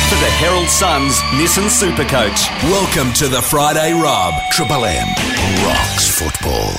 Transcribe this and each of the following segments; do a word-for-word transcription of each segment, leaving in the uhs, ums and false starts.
for the Herald Suns Nissan Supercoach. Welcome to the Friday Rub. Triple M rocks football.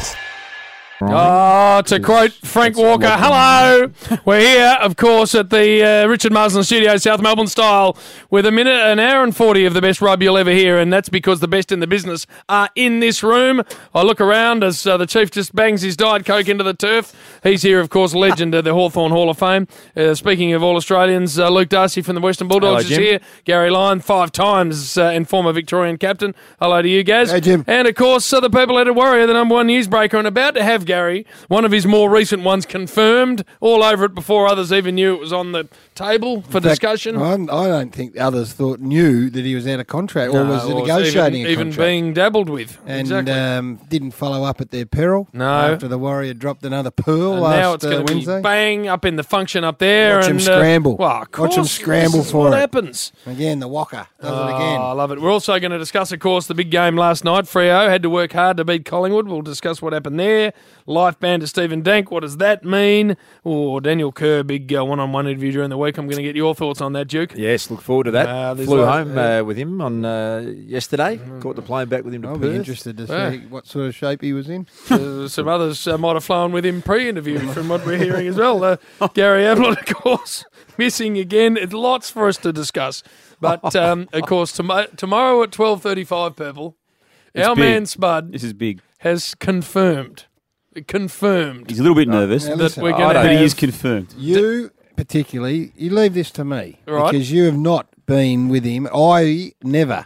Oh, to quote Frank Walker, hello. We're here, of course, at the uh, Richard Marsden Studio, South Melbourne style, with a minute, an hour and forty of the best rub you'll ever hear, and that's because the best in the business are in this room. I look around as uh, the Chief just bangs his Diet Coke into the turf. He's here, of course, legend of the Hawthorn Hall of Fame. Uh, speaking of all Australians, uh, Luke Darcy from the Western Bulldogs Hello, is here. Gary Lyon, five times uh, and former Victorian captain. Hello to you, Gaz. Hey, Jim. And, of course, uh, the Purple-Headed Warrior, the number one newsbreaker, and about to have Gary, one of his more recent ones, confirmed all over it before others even knew it was on the table for In fact, discussion. I'm, I don't think others thought knew that he was out of contract or No, was or negotiating even, a even contract. being dabbled with. and exactly. um, didn't follow up at their peril. No. After the Warrior dropped another pearl And last now it's uh, going to be Wednesday. bang up in the function up there. Watch him and, scramble. Uh, well, of course, Watch him scramble this is for what it. happens. Again, the Walker does Oh, it again. I love it. We're also going to discuss, of course, the big game last night. Freo had to work hard to beat Collingwood. We'll discuss what happened there. Life ban to Stephen Dank. What does that mean? Oh, Daniel Kerr, big uh, one-on-one interview during the week. I'm going to get your thoughts on that, Duke. Yes, look forward to that. Uh, there's Flew like- home uh, with him on uh, yesterday. Caught the plane back with him to I'll Perth. be interested to see Yeah. what sort of shape he was in. Uh, some others uh, might have flown with him pre-interview from what we're hearing as well. Uh, Gary Ablett, of course, missing again. It's lots for us to discuss. But, um, of course, tom- tomorrow at twelve thirty-five, Purple, our big. man Spud This is big. has confirmed, confirmed He's a little bit nervous, now that listen, we're I going to but have... he is confirmed. You particularly, you leave this to me Right. because you have not been with him. I never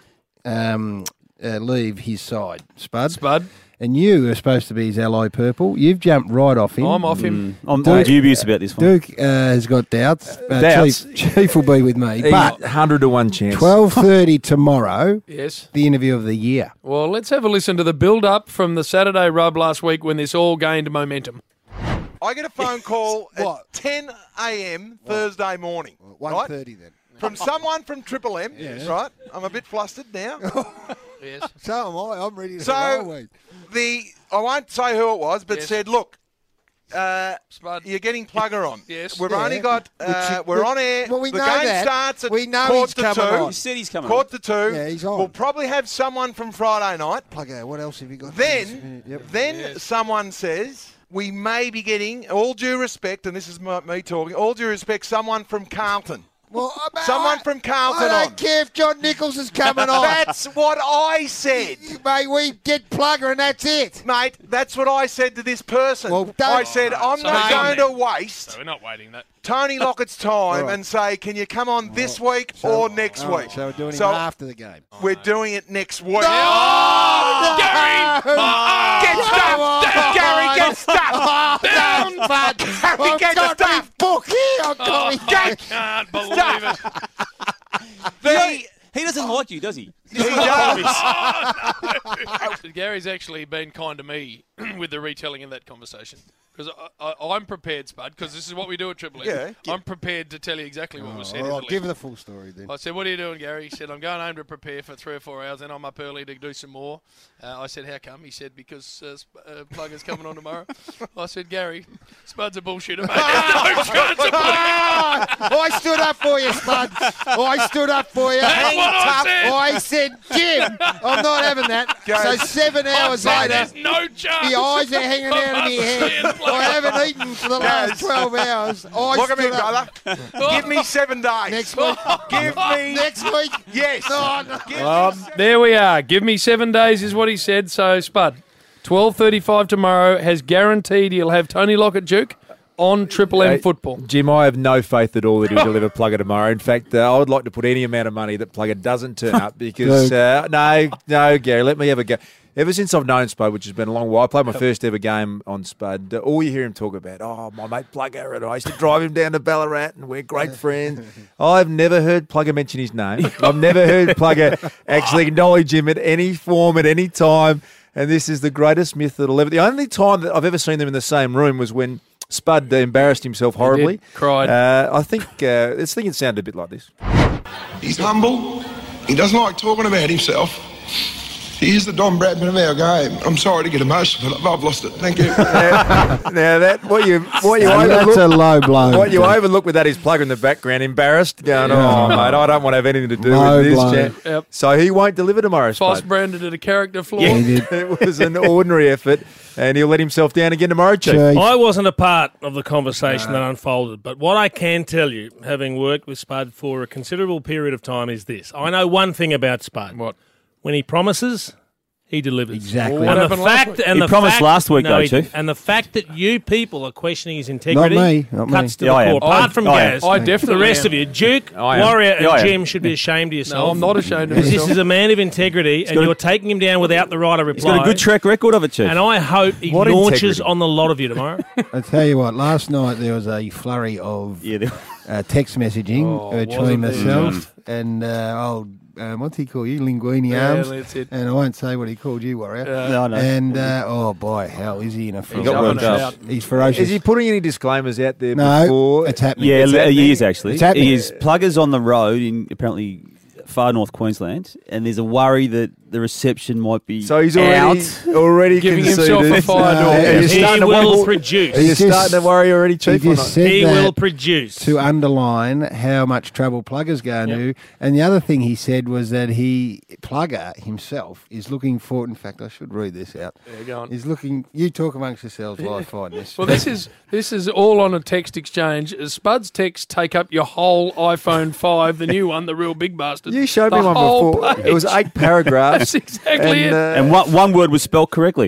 um, uh, leave his side, Spud. Spud, And you are supposed to be his ally, Purple. You've jumped right off him. I'm off him. I'm, Duke- I'm dubious about this one. Duke uh, has got doubts. Uh, Doubts? Chief, Chief will be with me. But one hundred to one chance. twelve thirty tomorrow, Yes. the interview of the year. Well, let's have a listen to the build-up from the Saturday rub last week when this all gained momentum. I get a phone call What? at ten a.m. Thursday morning, one right? thirty then. From someone from Triple M, right? I'm a bit flustered now. Yes. So am I. I'm ready to So- roll. mate. The I won't say who it was, but Yes. said, "Look, uh, Spud. you're getting plugger on. Yes. We've Yeah. only got Which uh, you- we're on air. well, we the know game that. starts at We know quarter he's to coming two. on. He said he's coming Quarter to two. Yeah, he's on. We'll probably have someone from Friday night. Plugger, what else have you got? Then, Yep. then Yes. someone says we may be getting, all due respect, and this is my, me talking, all due respect, someone from Carlton. Well, I- Someone I- from Carlton I don't on. care if John Nichols is coming on. That's what I said. Mate, we get Plugger and that's it. Mate, that's what I said to this person. Well, don't- I said, I'm So not hang on going then. to waste So we're not waiting that. Tony Lockett's time All right. and say, can you come on this week or next All right, week? So we're doing So it after the game. we're doing it next week. Oh, Gary! Get stuffed! Gary, get stuffed! Down! Gary, I've get got me stuffed! book here. I've got me I can't believe it. The, He doesn't like you, does he? he does. Gary's actually been kind to me with the retelling of that conversation. Because I, I, I'm prepared, Spud, because this is what we do at Triple M. Yeah. I'm prepared to tell you exactly what was said. All in right, the give list. the full story then. I said, what are you doing, Gary? He said, I'm going home to prepare for three or four hours, and I'm up early to do some more. Uh, I said, how come? He said, because uh, Sp- uh, Plugger's coming on tomorrow. I said, Gary, Spud's a bullshitter, mate. There's no chance of Ah, I stood up for you, Spud. I stood up for you. That's what I said. I said, Jim, I'm not having that. Go. So seven I hours said, later, there's no chance. the eyes are hanging out of my head. I haven't eaten for the last Yes. twelve hours. I Look at me, stood up. brother. Give me seven days. Next week. Give me. Next week. Yes. No, no. Give me Um, there we are. Give me seven days is what he said. So, Spud, twelve thirty-five tomorrow has guaranteed he'll have Tony Lockett Duke on Triple M Hey, football. Jim, I have no faith at all that he'll deliver Plugger tomorrow. In fact, uh, I would like to put any amount of money that Plugger doesn't turn up because, uh, no, no, Gary, let me have a go. Ever since I've known Spud, which has been a long while, I played my first ever game on Spud. Uh, all you hear him talk about, oh, my mate Plugger, and I used to drive him down to Ballarat, and we're great friends. I've never heard Plugger mention his name. I've never heard Plugger actually acknowledge him at any form, at any time. And this is the greatest myth that'll ever. The only time that I've ever seen them in the same room was when Spud uh, embarrassed himself horribly. did, cried. Uh, I think uh, this thing sounded a bit like this. He's humble. He doesn't like talking about himself. He's the Don Bradman of our game. I'm sorry to get emotional, but I've lost it. Thank you. now, now that what you what you That's overlook, a low blow. what you overlook with that is Plugger in the background, embarrassed, going, "Oh mate, I don't want to have anything to do Low with this." blow. Champ. Yep. So he won't deliver tomorrow. Boss Spud. Brandon did a character flaw. He did. It was an ordinary effort, and he'll let himself down again tomorrow, Chief. Chief. I wasn't a part of the conversation that unfolded, but what I can tell you, having worked with Spud for a considerable period of time, is this. I know one thing about Spud. What? When he promises, he delivers. Exactly. What And the happened last fact, week? and He the promised fact, last week, no, though, he didn't. Chief. And the fact that you people are questioning his integrity Not me, not cuts me. to Yeah, I the am. core. Apart I- from I am. Gaz, I definitely the rest am. of you, Duke, I am. Warrior, and Yeah, I am. Jim should be ashamed of yourself. No, I'm not ashamed of This myself. is a man of integrity, and got a- you're taking him down without the right of reply. He's got a good track record of it, Chief. And I hope he What launches integrity? on the lot of you tomorrow. I tell you what, last night there was a flurry of yeah, they- uh, text messaging Oh, between wasn't there myself and uh, old, um, what's he call you, Linguini Yeah, Arms. that's it. And I won't say what he called you, Warrior. Yeah. no, no. And, uh, oh boy, hell, is he in a He's frost? got up worked and up. out. He's ferocious. Is he putting any disclaimers out there no, before? it's happening. yeah, It's li- happening. he is actually. It's happening. He is. Pluggers on the road in apparently far north Queensland, and there's a worry that the reception might be So he's already out. already Giving conceded. himself a fire No, door. yeah, Are you He he starting to will wobble? produce. Are you He's starting just- to worry already, He Chief? Or just not? said He that will produce. to underline how much trouble Plugger's going Yep. to. And the other thing he said was that he, Plugger himself, is looking for, in fact, I should read this out. Yeah, go on. He's looking, you talk amongst yourselves while I find this. Well, this is this is all on a text exchange. Spud's texts take up your whole iPhone five, the new one, the real big bastard. You showed The me one whole before. page. It was eight paragraphs. That's exactly and, it. uh, And one, one word was spelt correctly.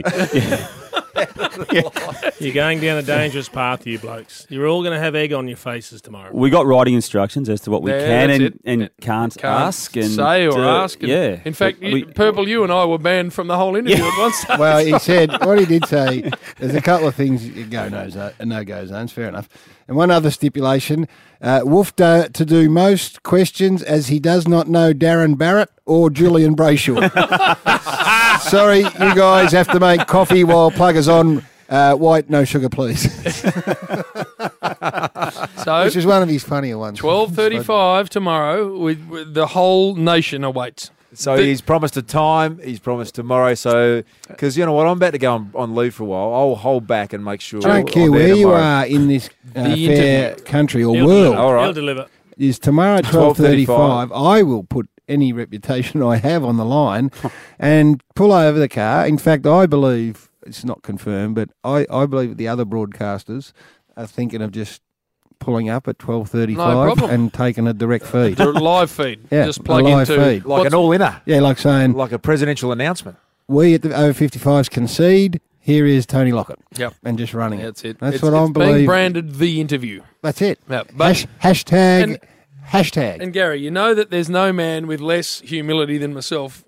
You're going down a dangerous path, you blokes. You're all going to have egg on your faces tomorrow. We got writing instructions as to what we Yeah, can that's and, it. and Yeah. can't, Can't ask and say or uh, ask. And yeah. In fact, But you, we- Purple, you and I were banned from the whole interview at one stage. Well, he said, what he did say, there's a couple of things, go no, zo- no go zones, fair enough. And one other stipulation, uh, Wolf do, to do most questions as he does not know Darren Barrett or Julian Brayshaw. Sorry, you guys have to make coffee while Plugger's on. Uh, white, no sugar, please. So Which is one of his funnier ones. twelve thirty-five tomorrow, with, with the whole nation awaits. So The- he's promised a time. He's promised tomorrow. So, because you know what, I'm about to go on, on leave for a while. I'll hold back and make sure. I don't I'm care there where you tomorrow. are in this uh, The fair interview. country or He'll world. deliver. All right. He'll deliver. Is tomorrow at twelve twelve thirty-five. thirty-five. I will put any reputation I have on the line and pull over the car. In fact, I believe, it's not confirmed, but I, I believe that the other broadcasters are thinking of just pulling up at twelve No thirty-five problem. and taking a direct feed. The live feed. Yeah, Just plug a live into feed. Like what's- an all-inner, Yeah, like saying, like a presidential announcement. we at the over fifty-fives concede, here is Tony Lockett. Yep. And just running That's it. That's it's, what I it's being believe. branded the interview. That's it. Yeah, but- Hash, hashtag, and- hashtag. And Gary, you know that there's no man with less humility than myself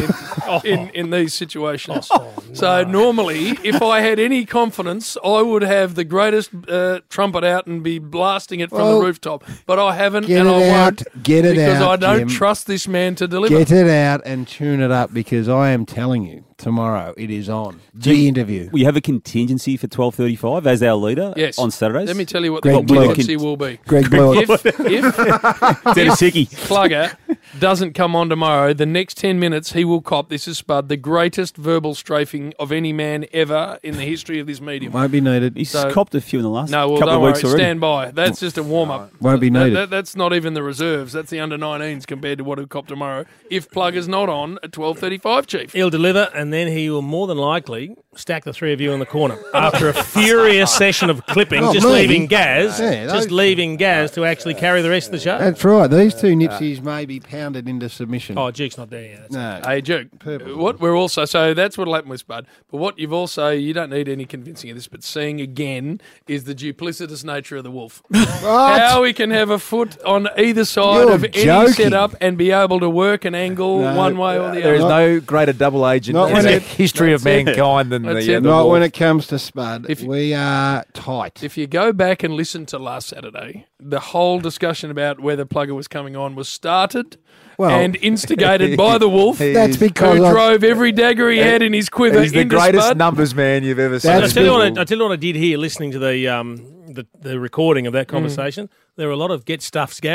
in, in, in these situations. So normally, if I had any confidence, I would have the greatest uh, trumpet out and be blasting it from Well, the rooftop. But I haven't, get and it I out, won't, get it because out, I don't Jim. trust this man to deliver. Get it out and tune it up because I am telling you, tomorrow it is on. The interview. We have a contingency for twelve thirty-five as our leader Yes. on Saturdays. Let me tell you what Greg the Blewett. contingency will be. Greg Blewett. If, if, Dennis Hickey. Plugger doesn't come on tomorrow, the next ten minutes he will cop, this is Spud, the greatest verbal strafing of any man ever in the history of this medium. Won't be needed. He's So- copped a few in the last No, well, couple don't of worry. weeks already. Stand by. That's just a warm up. Won't be needed. that's not even the reserves. That's the under nineteens compared to what he'll cop tomorrow. If Plugger's not on at twelve thirty-five, Chief. He'll deliver, and then he will more than likely stack the three of you in the corner after a furious session of clipping, Not just me. leaving Gaz, Yeah, just those- leaving Gaz to actually carry the rest of the show. That's right. These two Nipsies may be pounded into submission. Oh, Duke's not there yet. That's no. Hey, Duke. Purple. What we're also so that's what'll happen with Spud. But what you've also you don't need any convincing of this, but seeing again is the duplicitous nature of the Wolf. How he can have a foot on either side You're of any joking. setup and be able to work an angle No, one way or the There is other. no greater double agent Not in when the it- history of That's it. mankind than That's the, it. uh, the Not Wolf. when it comes to Spud. If- we are tight. If you go back and listen to last Saturday, the whole discussion about whether Plugger was coming on was started Well- and instigated by the Wolf, He That's is- because who I- drove every dagger he had in his quiver He's the into greatest Spud. numbers man you've ever seen. I That's tell you what. good. I, I tell you what I did here, listening to the um the, the recording of that conversation. There were a lot of get stuffed Gary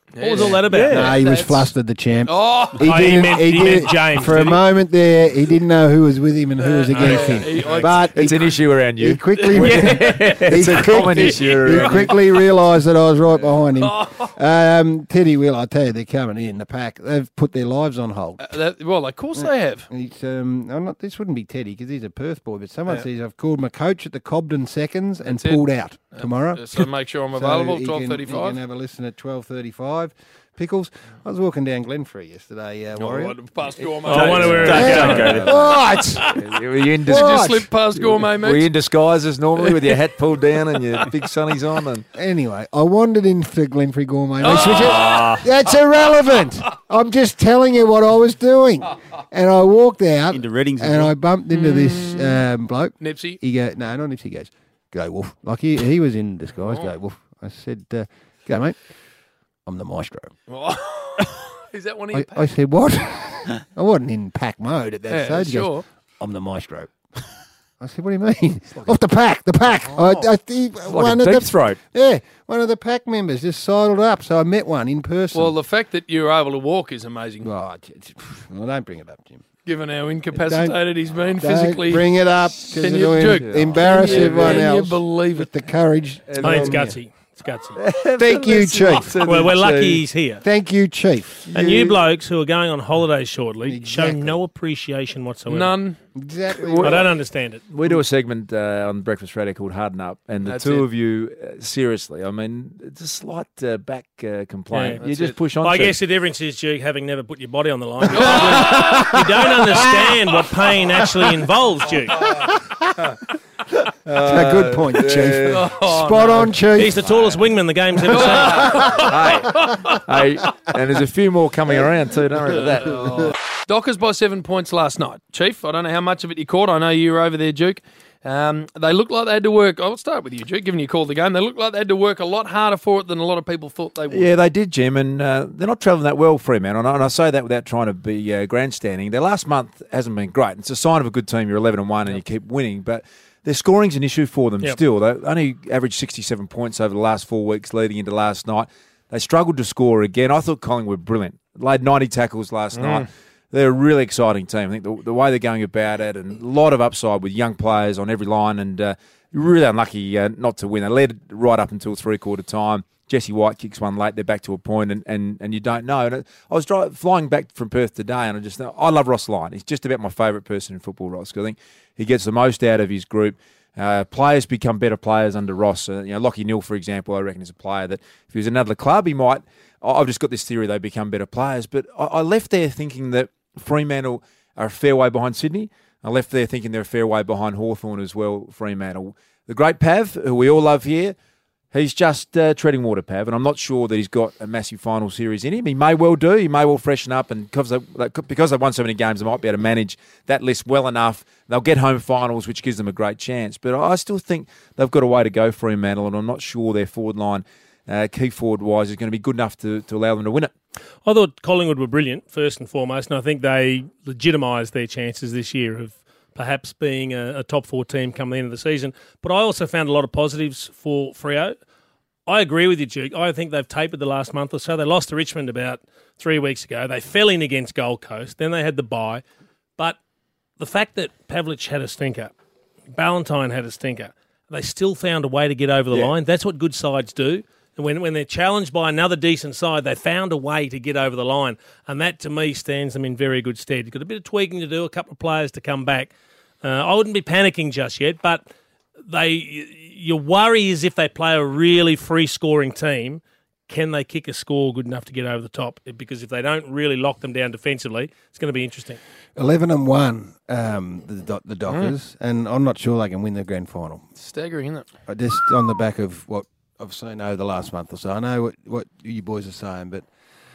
What was all that about? No, he was That's- flustered, the champ. Oh, He Oh, he didn't- meant- he he did- meant James, For a did he? moment there, he didn't know who was with him and who was against yeah. him. He- But It's he, an issue around he you. quickly, It's he a quick- common issue He around you. quickly realised that I was right behind him. Um, Teddy Will, I tell you, they're coming in the pack. They've put their lives on hold. Uh, that, well, of course they have. He's, um, I'm not, this wouldn't be Teddy because he's a Perth boy, but someone says I've called my coach at the Cobden Seconds and That's it. pulled out tomorrow. So make sure I'm So available, he twelve can- He can thirty-five. have a listen at twelve thirty-five. Pickles, I was walking down Glenferrie yesterday, uh, Warrior. Past Gourmet. Oh, I wonder where Don't- it's don't going. go there. What? Were you in, dis- What? Just slip past Gourmet, were you mate. in disguise as normally with your hat pulled down and your big sunnies on? And Anyway, I wandered into Glenferrie Gourmet. Oh. which is- That's irrelevant. I'm just telling you what I was doing. And I walked out Into Reddings as and well. I bumped into this um, bloke. Nipsey. He go, no, not Nipsey. He goes, go, Wolf. Like he, he was in disguise. Go, Wolf. I said, uh, go, mate. I'm the maestro. Is that one of I, your I said, what? I wasn't in pack mode at that Yeah, stage. He goes, sure. I'm the maestro. I said, what do you mean? Off the pack, the pack. I, I, he, like one a of deep the, throat. Yeah, one of the pack members just sidled up. So I met one in person. Well, the fact that you're able to walk is amazing, oh, j- j- well, don't bring it up, Jim. given how incapacitated he's been Don't physically. bring it up because Can it'll you- em- Duke, embarrass can you- everyone can you else. believe with the courage. I think it's gutsy. It's gutsy. Thank you, Chief. Well, we're lucky he's here. Thank you, Chief. And you blokes who are going on holidays shortly Exactly. show no appreciation whatsoever. None. Exactly. I don't understand it. We do a segment uh, on Breakfast Radio called Harden Up, and the That's two it. of you, uh, seriously, I mean, it's a slight uh, back uh, complaint. Yeah, you that's just it. push on. I to it. guess the difference is, Duke, having never put your body on the line, you you don't understand what pain actually involves, Duke. a good point, Chief. Oh, Spot on, Chief. He's the tallest wingman the game's ever seen. hey, and there's a few more coming around too. Don't worry about that. Dockers by seven points last night. Chief, I don't know how much of it you caught. I know you were over there, Duke. Um, they looked like they had to work. I'll start with you, Duke, given you called the game. They looked like they had to work a lot harder for it than a lot of people thought they would. Yeah, they did, Jim, and uh, they're not travelling that well, Fremantle. And I, and I say that without trying to be uh, grandstanding. Their last month hasn't been great. It's a sign of a good team. You're eleven and one, and you keep winning, but their scoring's an issue for them Yep. still. They only averaged sixty-seven points over the last four weeks, leading into last night. They struggled to score again. I thought Collingwood were brilliant. Laid ninety tackles last night. They're a really exciting team. I think the, the way they're going about it, and a lot of upside with young players on every line, and uh, really unlucky uh, not to win. They led right up until three-quarter time. Jesse White kicks one late. They're back to a point, and, and, and you don't know. And I was dri- flying back from Perth today, and I just I love Ross Lyon. He's just about my favourite person in football, Ross. I think he gets the most out of his group. Uh, players become better players under Ross. Uh, you know, Lockie Neal, for example, I reckon is a player that if he was another club, he might. I've just got this theory they become better players. But I, I left there thinking that Fremantle are a fair way behind Sydney. I left there thinking they're a fair way behind Hawthorn as well, Fremantle. The great Pav, who we all love here, he's just uh, treading water, Pav, and I'm not sure that he's got a massive final series in him. He may well do. He may well freshen up, and because they, because they've won so many games, they might be able to manage that list well enough. They'll get home finals, which gives them a great chance. But I still think they've got a way to go, Fremantle, and I'm not sure their forward line, uh, key forward-wise, is going to be good enough to, to allow them to win it. I thought Collingwood were brilliant, first and foremost, and I think they legitimised their chances this year of perhaps being a, a top four team come the end of the season. But I also found a lot of positives for Freo. I agree with you, Duke. I think they've tapered the last month or so. They lost to Richmond about three weeks ago. They fell in against Gold Coast. Then they had the bye. But the fact that Pavlich had a stinker, Ballantyne had a stinker, they still found a way to get over the Yeah. line. That's what good sides do. And when, when they're challenged by another decent side, they found a way to get over the line. And that, to me, stands them in very good stead. You've got a bit of tweaking to do, a couple of players to come back. Uh, I wouldn't be panicking just yet, but they your worry is if they play a really free-scoring team, can they kick a score good enough to get over the top? Because if they don't really lock them down defensively, it's going to be interesting. eleven and one, um, the, Do- the Dockers, and I'm not sure they can win the grand final. Staggering, isn't it? I Just on the back of what I've seen over the last month or so. I know what, what you boys are saying, but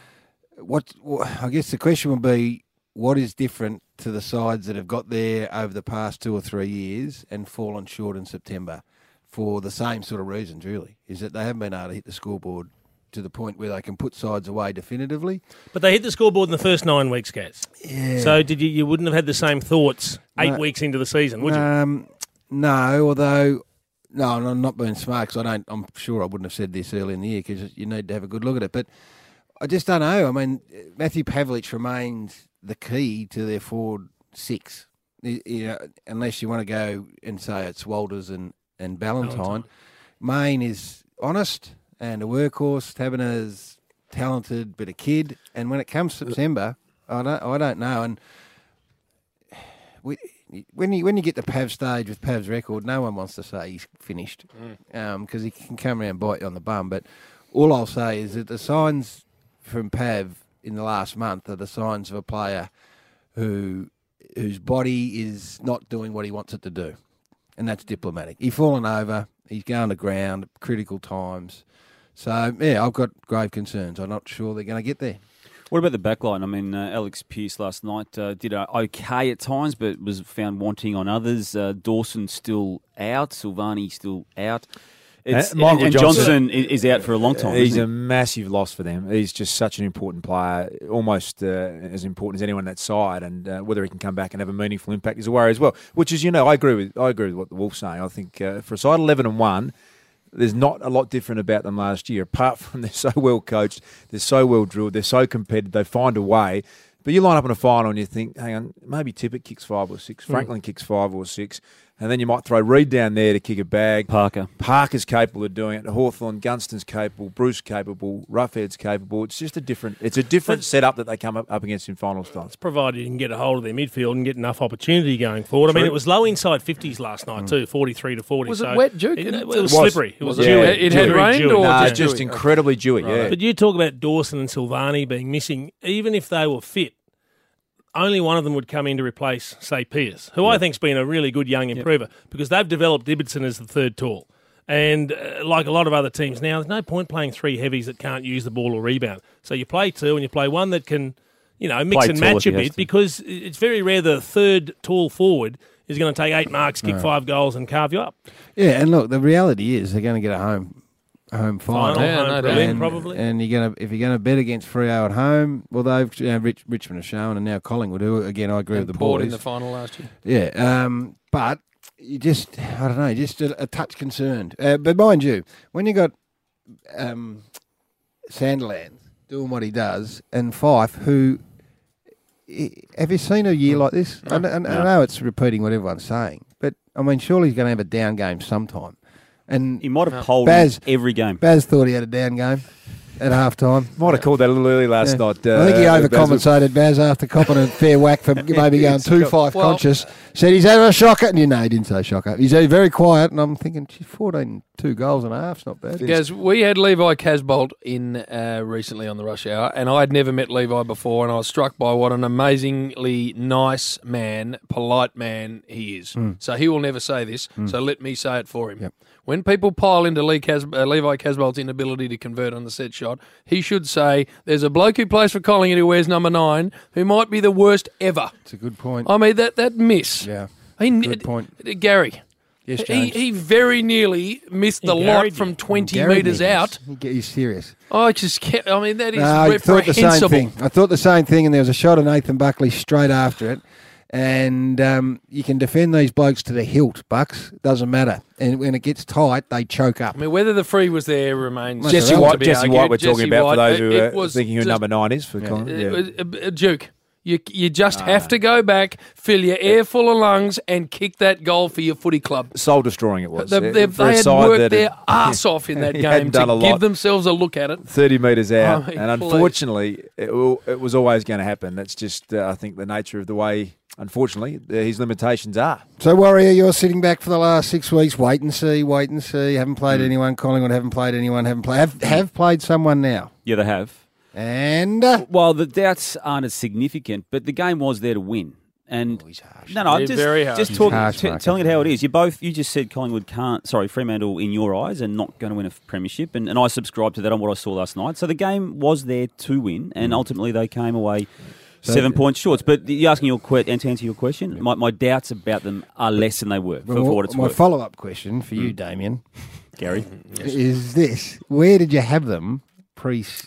what, what I guess the question would be, what is different to the sides that have got there over the past two or three years and fallen short in September for the same sort of reasons, really, is that they haven't been able to hit the scoreboard to the point where they can put sides away definitively. But they hit the scoreboard in the first nine weeks, Gaz. Yeah. So did you? You wouldn't have had the same thoughts eight No. weeks into the season, would you? Um, no, although no, I'm not being smart because I don't. I'm sure I wouldn't have said this early in the year because you need to have a good look at it. But I just don't know. I mean, Matthew Pavlich remains the key to their forward six. You you know, unless you want to go and say it's Walters and, and Ballantyne. Ballantyne. Mayne is honest and a workhorse. Taberner's talented, but a kid. And when it comes September, I don't, I don't know. And we, when you when you get to Pav stage with Pav's record, no one wants to say he's finished because um, he can come around and bite you on the bum. But all I'll say is that the signs from Pav in the last month are the signs of a player who whose body is not doing what he wants it to do, and that's diplomatic. He's fallen over. He's going to ground at critical times. So, yeah, I've got grave concerns. I'm not sure they're going to get there. What about the back line? I mean, uh, Alex Pearce last night uh, did uh, okay at times, but was found wanting on others. Uh, Dawson still out. Silvani still out. It's, Uh, Michael and and Johnson- Johnson i- is out for a long time. He's isn't a he? massive loss for them. He's just such an important player, almost uh, as important as anyone on that side. And uh, whether he can come back and have a meaningful impact is a worry as well. Which is, you know, I agree with I agree with what the Wolves saying. I think uh, for a side eleven and one, there's not a lot different about them last year, apart from they're so well coached, they're so well drilled, they're so competitive, they find a way. But you line up in a final and you think, hang on, maybe Tippett kicks five or six, Franklin mm. kicks five or six, and then you might throw Reed down there to kick a bag. Parker. Parker's capable of doing it. Hawthorn, Gunston's capable. Bruce capable. Roughhead's capable. It's just a different. It's a different setup that they come up, up against in final styles. Provided you can get a hold of their midfield and get enough opportunity going forward. I mean, it was low inside fifties last night too, forty-three to forty. Was so it wet, Duke? It, It it, was- was slippery. It was, Was it? dewy. Yeah, it had Very rained dewy. or Nah, just it's just dewy? incredibly dewy. Yeah. But you talk about Dawson and Silvani being missing. Even if they were fit, only one of them would come in to replace, say, Pearce, who I think's been a really good young improver because they've developed Ibbotson as the third tall. And uh, like a lot of other teams now, there's no point playing three heavies that can't use the ball or rebound. So you play two and you play one that can, you know, mix Play and tall match if a he has bit to. because it's very rare the third tall forward is going to take eight marks, kick five goals and carve you up. Yeah, and look, the reality is they're going to get a home home final. Final, Yeah, home no doubt. prelim, and, probably. and you're gonna if you're gonna bet against Freo at home, well, they've you know, Rich, Richmond have shown, and now Collingwood, who again I agree And with the Port boys. in the final last year. Yeah, um, but you just I don't know, just a, a touch concerned. Uh, but mind you, when you got um, Sandilands doing what he does, and Fife, who have you seen a year like this? I, I, I know it's repeating what everyone's saying, but I mean, surely he's going to have a down game sometime. And He might have polled Baz- every game. Baz thought he had a down game at half time. Might have called that a little early last Yeah. night. Uh, I think he Baz- overcompensated, Baz, after copping a fair whack for maybe going It's two got- five well- conscious. Said he's having a shocker. And you know, he didn't say shocker. He's uh, very quiet, and I'm thinking, geez, fourteen, two goals and a half's not bad. Gaz, we had Levi Casbolt in uh, recently on the Rush Hour, and I'd never met Levi before, and I was struck by what an amazingly nice man, polite man he is. So he will never say this, so let me say it for him. Yep. When people pile into Lee Cas- uh, Levi Casbolt's inability to convert on the set shot, he should say, there's a bloke who plays for Collingwood who wears number nine who might be the worst ever. It's a good point. I mean, that, that miss. Yeah, He, good point. uh, Gary. Yes, He, James. he very nearly missed the He lot garried from you. twenty Gary metres Nichols. out. He- He's serious. I just kept, I mean, that is No, I thought the same reprehensible. thing. I thought the same thing, and there was a shot of Nathan Buckley straight after it. And um, you can defend these blokes to the hilt, Bucks. Doesn't matter. And when it gets tight, they choke up. I mean, whether the free was there remains. Must Jesse have White, to be Jesse argued. White, we're Jesse talking about White, for those it- who it are was thinking who just- number nine is for Collingwood. It Yeah. was- uh, uh, Duke, you you just have to go back, fill your air full of lungs, and kick that goal for your footy club. Soul destroying it was. They, Uh, they, for a they had side worked that their had- arse off in that he game hadn't to done a give lot. themselves a look at it. thirty metres out, I mean, and please. unfortunately, it, will, it was always going to happen. That's just, uh, I think, the nature of the way, unfortunately, uh, his limitations are. So, Warrior, you're sitting back for the last six weeks. Wait and see, wait and see. Haven't played anyone. Collingwood haven't played anyone. Haven't played. Have, have played someone now. Yeah, they have. And uh, Well, the doubts aren't as significant, but the game was there to win. And no, no, I'm Very, just, very harsh. just He's talking, harsh, t- Marco. telling it how it is. You both, you just said Collingwood can't. Sorry, Fremantle in your eyes, and not going to win a premiership. And, and I subscribe to that on what I saw last night. So the game was there to win, and ultimately they came away seven points short. But you're asking your que- and to answer your question, my, my doubts about them are less than they were for, well, for what it's my worth. follow-up question for you, Damien, Gary, is this: where did you have them pre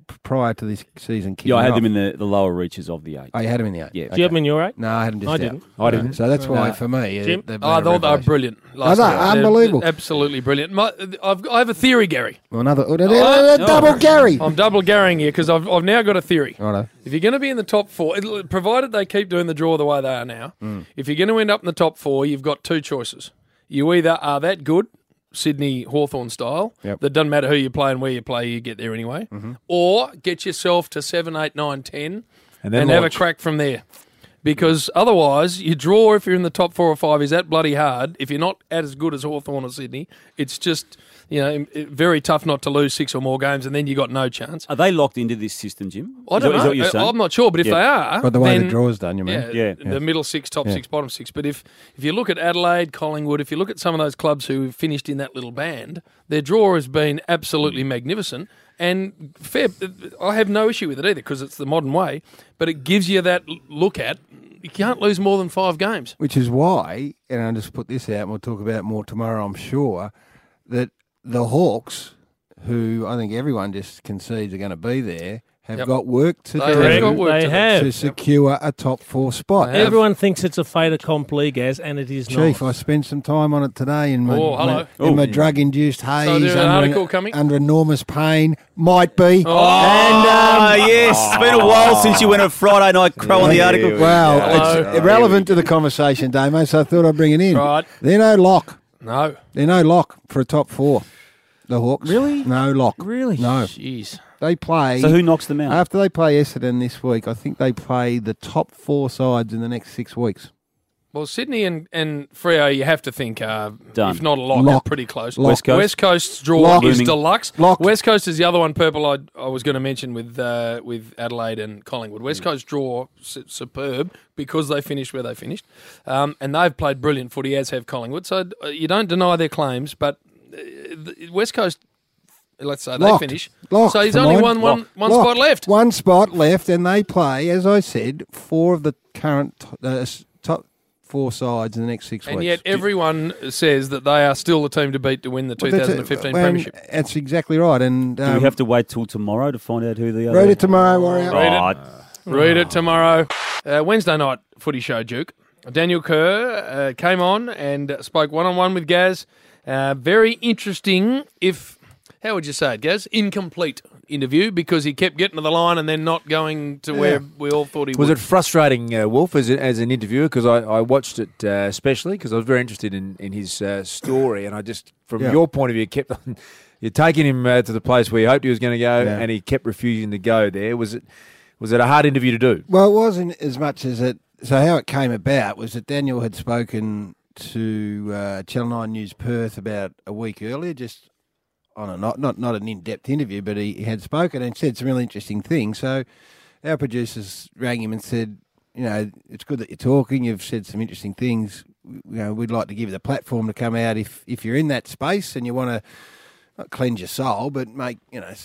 prior to this season kicking Yeah, I had off. them in the, the lower reaches of the eight. Oh, you had him in the eight? Yeah. Do you have them in your eight? No, I had him just I out. didn't. I didn't. So that's why, No. for me, Jim? they've been Oh, a they're, they're revelation. brilliant. Are Last they? night. They're- Unbelievable. they're absolutely brilliant. My, I've, I have a theory, Gary. Well, another oh, Oh, double Gary. I'm double Garying you because I've, I've now got a theory. Righto. If you're going to be in the top four, it'll- provided they keep doing the draw the way they are now, Mm. if you're going to end up in the top four, you've got two choices. You either are that good, Sydney Hawthorn style, Yep. that doesn't matter who you play and where you play, you get there anyway, Mm-hmm. or get yourself to seven, eight, nine, ten, And and, then have a launch. crack from there. Because otherwise, you draw if you're in the top four or five is that bloody hard. If you're not as good as Hawthorn or Sydney, it's just, you know, very tough not to lose six or more games, and then you got no chance. Are they locked into this system, Jim? I Is don't that- is that know. what you're I- saying? I'm not sure, but if Yeah. they are, By the way then, the draw's done, you mean? yeah, Yeah. the middle six, top Yeah. six, bottom six. But if if you look at Adelaide, Collingwood, if you look at some of those clubs who finished in that little band, their draw has been absolutely magnificent. And fair, I have no issue with it either because it's the modern way. But it gives you that l- look at you can't lose more than five games. Which is why, and I'll just put this out, and we'll talk about it more tomorrow, I'm sure, that the Hawks, who I think everyone just concedes are going to be there, have Yep. got work to They do have got work They to do. have. to secure a top four spot. They have. Everyone thinks it's a fait accompli, Gaz, and it is Chief, not. I spent some time on it today in my, Oh, hello. my, in my Oh. drug-induced haze So there's an under, article coming? under enormous pain. Might be. Oh. And, Ah, um, yes. It's been a while since you went a Friday night crow on the article. well, Hello. it's irrelevant to the conversation, Damo, so I thought I'd bring it in. Right. They're no lock. No. They're no lock for a top four. The Hawks. Really? No lock. Really? No. Jeez. They play. So who knocks them out? After they play Essendon this week, I think they play the top four sides in the next six weeks. Well, Sydney and, and Freo, you have to think, uh, Done. if not a lot, Lock. they're pretty close. Lock. West Coast? West Coast's draw Lock. is Looming. deluxe. Lock. West Coast is the other one, purple, I, I was going to mention with uh, with Adelaide and Collingwood. West Coast draw su- superb because they finished where they finished. Um, and they've played brilliant footy, as have Collingwood. So uh, you don't deny their claims, but uh, the West Coast, let's say Locked. they finish. Locked, So he's for only mine. one, one, Locked. one Locked. spot left. One spot left, and they play, as I said, four of the current t- uh, s- top four sides in the next six And weeks. yet everyone says that they are still the team to beat to win the Well, that's twenty it. fifteen Well, premiership. That's exactly right. And Do um, we have to wait till tomorrow to find out who the other? read it tomorrow, Warrior. Read it. Oh, Read it tomorrow. Uh, Wednesday night footy show, Duke. Daniel Kerr uh, came on and spoke one-on-one with Gaz. Uh, very interesting, if, how would you say it, Gaz? Incomplete interview because he kept getting to the line and then not going to where we all thought he Was would. it frustrating, uh, Wolf, as, a, as an interviewer? Because I, I watched it uh, especially because I was very interested in, in his uh, story, and I just, from Yeah. your point of view, kept on. You're taking him uh, to the place where you hoped he was going to go, Yeah. and he kept refusing to go there. Was it was it a hard interview to do? Well, it wasn't as much as it. So how it came about was that Daniel had spoken to uh, Channel Nine News Perth about a week earlier, just on a not not not an in-depth interview, but he, he had spoken and said some really interesting things. So our producers rang him and said, you know, it's good that you're talking. You've said some interesting things. You know, we'd like to give you the platform to come out if if you're in that space and you want to not cleanse your soul, but make you know.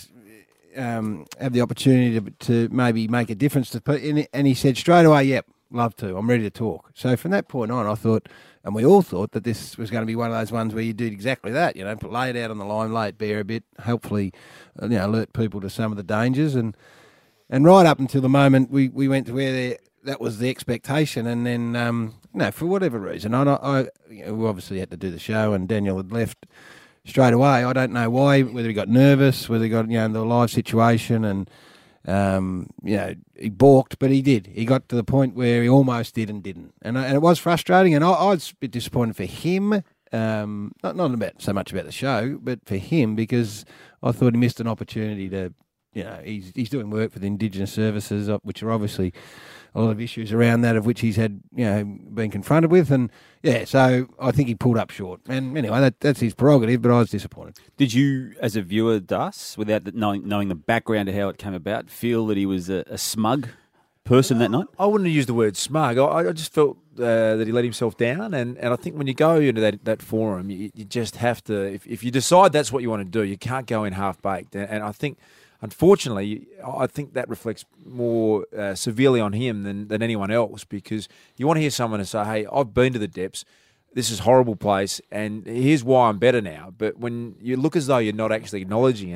Um, have the opportunity to, to maybe make a difference to people. And he said straight away, yep, love to. I'm ready to talk. So from that point on, I thought, and we all thought that this was going to be one of those ones where you do exactly that, you know, lay it out on the line, lay it bare a bit, hopefully, you know, alert people to some of the dangers. And and right up until the moment we, we went to where they, that was the expectation. And then, um, you know, for whatever reason, I, I you know, we obviously had to do the show and Daniel had left straight away. I don't know why, whether he got nervous, whether he got, you know, the live situation and, um, you know, he balked, but he did. He got to the point where he almost did and didn't. And, and it was frustrating, and I, I was a bit disappointed for him, um, not, not about so much about the show, but for him, because I thought he missed an opportunity to, you know, he's, he's doing work for the Indigenous Services, which are obviously a lot of issues around that of which he's had, you know, been confronted with. And, yeah, so I think he pulled up short. And anyway, that, that's his prerogative, but I was disappointed. Did you, as a viewer, Das, without the, knowing, knowing the background of how it came about, feel that he was a, a smug person that night? I wouldn't use the word smug. I, I just felt uh, that he let himself down, and, and I think when you go into that, that forum, you, you just have to. If, if you decide that's what you want to do, you can't go in half baked. And, and I think, unfortunately, I think that reflects more uh, severely on him than, than anyone else, because you want to hear someone to say, "Hey, I've been to the depths. This is a horrible place, and here's why I'm better now." But when you look as though you're not actually acknowledging it,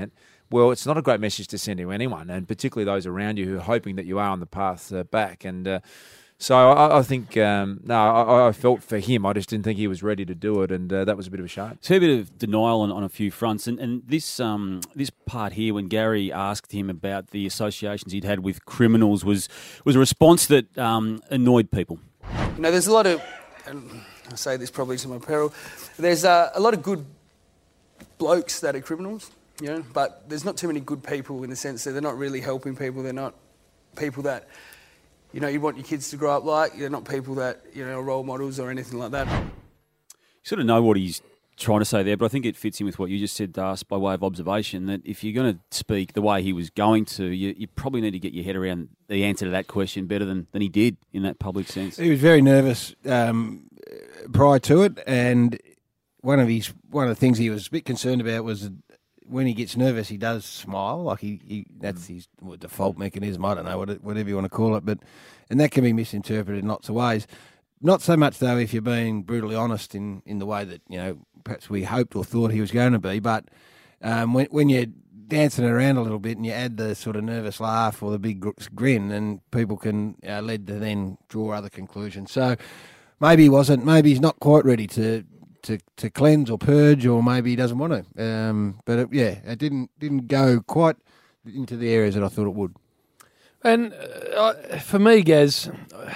well, it's not a great message to send to anyone, and particularly those around you who are hoping that you are on the path uh, back. And uh, so I, I think, um, no, I, I felt for him. I just didn't think he was ready to do it, and uh, that was a bit of a shame. So a bit of denial on, on a few fronts. And, and this um, this part here, when Gary asked him about the associations he'd had with criminals, was, was a response that um, annoyed people. You know, there's a lot of, and I say this probably to my peril, there's uh, a lot of good blokes that are criminals, you know, but there's not too many good people in the sense that they're not really helping people. They're not people that, you know, you want your kids to grow up like. They're not people that, you know, are role models or anything like that. You sort of know what he's trying to say there, but I think it fits in with what you just said, Das, by way of observation, that if you're going to speak the way he was going to, you, you probably need to get your head around the answer to that question better than, than he did in that public sense. He was very nervous um, prior to it, and one of his one of the things he was a bit concerned about was when he gets nervous, he does smile. Like he, he that's his well, default mechanism. I don't know what it, whatever you want to call it, but and that can be misinterpreted in lots of ways. Not so much though if you're being brutally honest in, in the way that you know perhaps we hoped or thought he was going to be. But um, when when you're dancing around a little bit and you add the sort of nervous laugh or the big gr- grin, and people can uh, lead to then draw other conclusions. So maybe he wasn't. Maybe he's not quite ready to. To, to cleanse or purge, or maybe he doesn't want to. Um, but it, yeah, it didn't didn't go quite into the areas that I thought it would. And uh, for me, Gaz,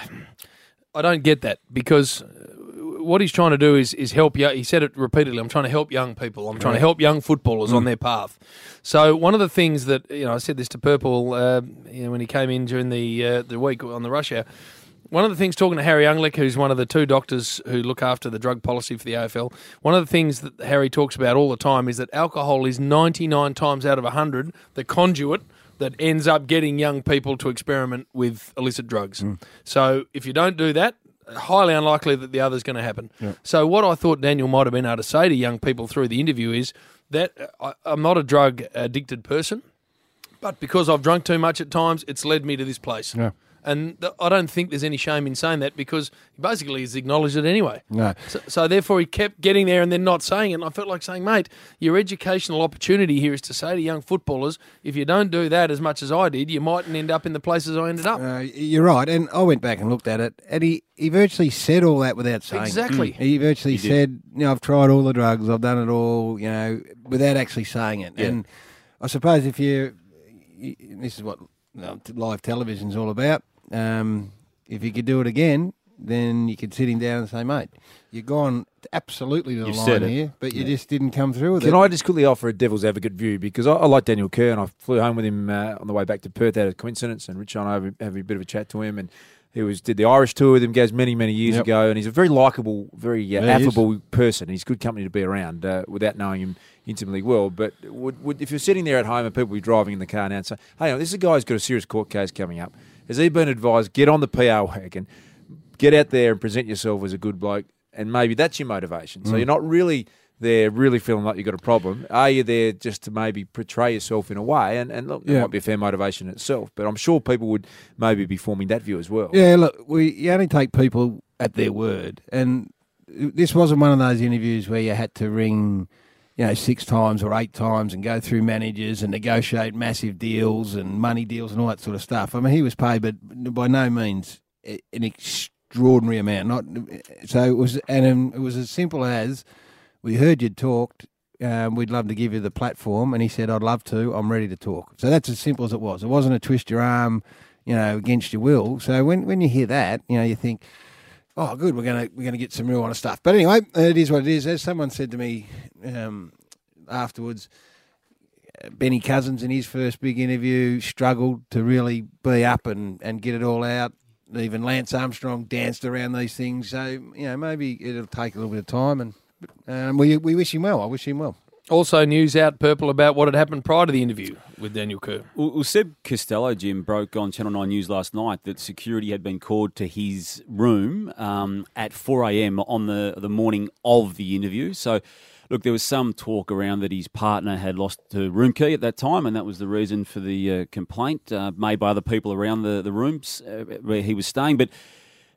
I don't get that, because what he's trying to do is is help you. He said it repeatedly. I'm trying to help young people. I'm trying to help young footballers mm. on their path. So one of the things that you know, I said this to Purple, uh, you know, when he came in during the uh, the week on the rush hour. One of the things, talking to Harry Unglick, who's one of the two doctors who look after the drug policy for the A F L, one of the things that Harry talks about all the time is that alcohol is ninety-nine times out of one hundred the conduit that ends up getting young people to experiment with illicit drugs. Mm. So if you don't do that, highly unlikely that the other's going to happen. Yeah. So what I thought Daniel might have been able to say to young people through the interview is that I, I'm not a drug-addicted person, but because I've drunk too much at times, it's led me to this place. Yeah. And th- I don't think there's any shame in saying that, because he basically has acknowledged it anyway. No. So, so therefore he kept getting there and then not saying it. And I felt like saying, mate, your educational opportunity here is to say to young footballers, if you don't do that as much as I did, you mightn't end up in the places I ended up. Uh, you're right. And I went back and looked at it, and he, he virtually said all that without saying exactly. it. He virtually he said, you know, I've tried all the drugs, I've done it all, you know, without actually saying it. Yeah. And I suppose if you, this is what you know, live television's all about. Um, if you could do it again, then you could sit him down and say, mate, you've gone absolutely to the You've line here, but you yeah. just didn't come through with Can it. Can I just quickly offer a devil's advocate view? Because I, I like Daniel Kerr, and I flew home with him uh, on the way back to Perth out of coincidence, and Rich and I have, have a bit of a chat to him, and he was did the Irish tour with him, Gaz, many, many years yep. ago, and he's a very likeable, very uh, yeah, affable person. He's good company to be around uh, without knowing him intimately well. But would, would, if you're sitting there at home and people were driving in the car now and say, hey, this is a guy who's got a serious court case coming up, has he been advised, get on the P R wagon, get out there and present yourself as a good bloke, and maybe that's your motivation. Mm. So you're not really there really feeling like you've got a problem. Are you there just to maybe portray yourself in a way? And, and look, yeah. it might be a fair motivation in itself, but I'm sure people would maybe be forming that view as well. Yeah, look, we you only take people at their word, and this wasn't one of those interviews where you had to ring, you know, six times or eight times and go through managers and negotiate massive deals and money deals and all that sort of stuff. I mean, he was paid, but by no means an extraordinary amount. Not so it was, and it was as simple as, we heard you'd talked, um, we'd love to give you the platform, and he said, I'd love to, I'm ready to talk. So that's as simple as it was. It wasn't a twist your arm, you know, against your will. So when, when you hear that, you know, you think, oh, good, we're gonna we're gonna get some real honest stuff. But anyway, it is what it is. As someone said to me um, afterwards, Benny Cousins in his first big interview struggled to really be up and, and get it all out. Even Lance Armstrong danced around these things. So, you know, maybe it'll take a little bit of time, and um, we we wish him well. I wish him well. Also, news out, Purple, about what had happened prior to the interview with Daniel Kerr. Well, well, Seb Costello, Jim, broke on Channel nine News last night that security had been called to his room um, at four a.m. on the, the morning of the interview. So, look, there was some talk around that his partner had lost her room key at that time, and that was the reason for the uh, complaint uh, made by other people around the, the rooms uh, where he was staying. But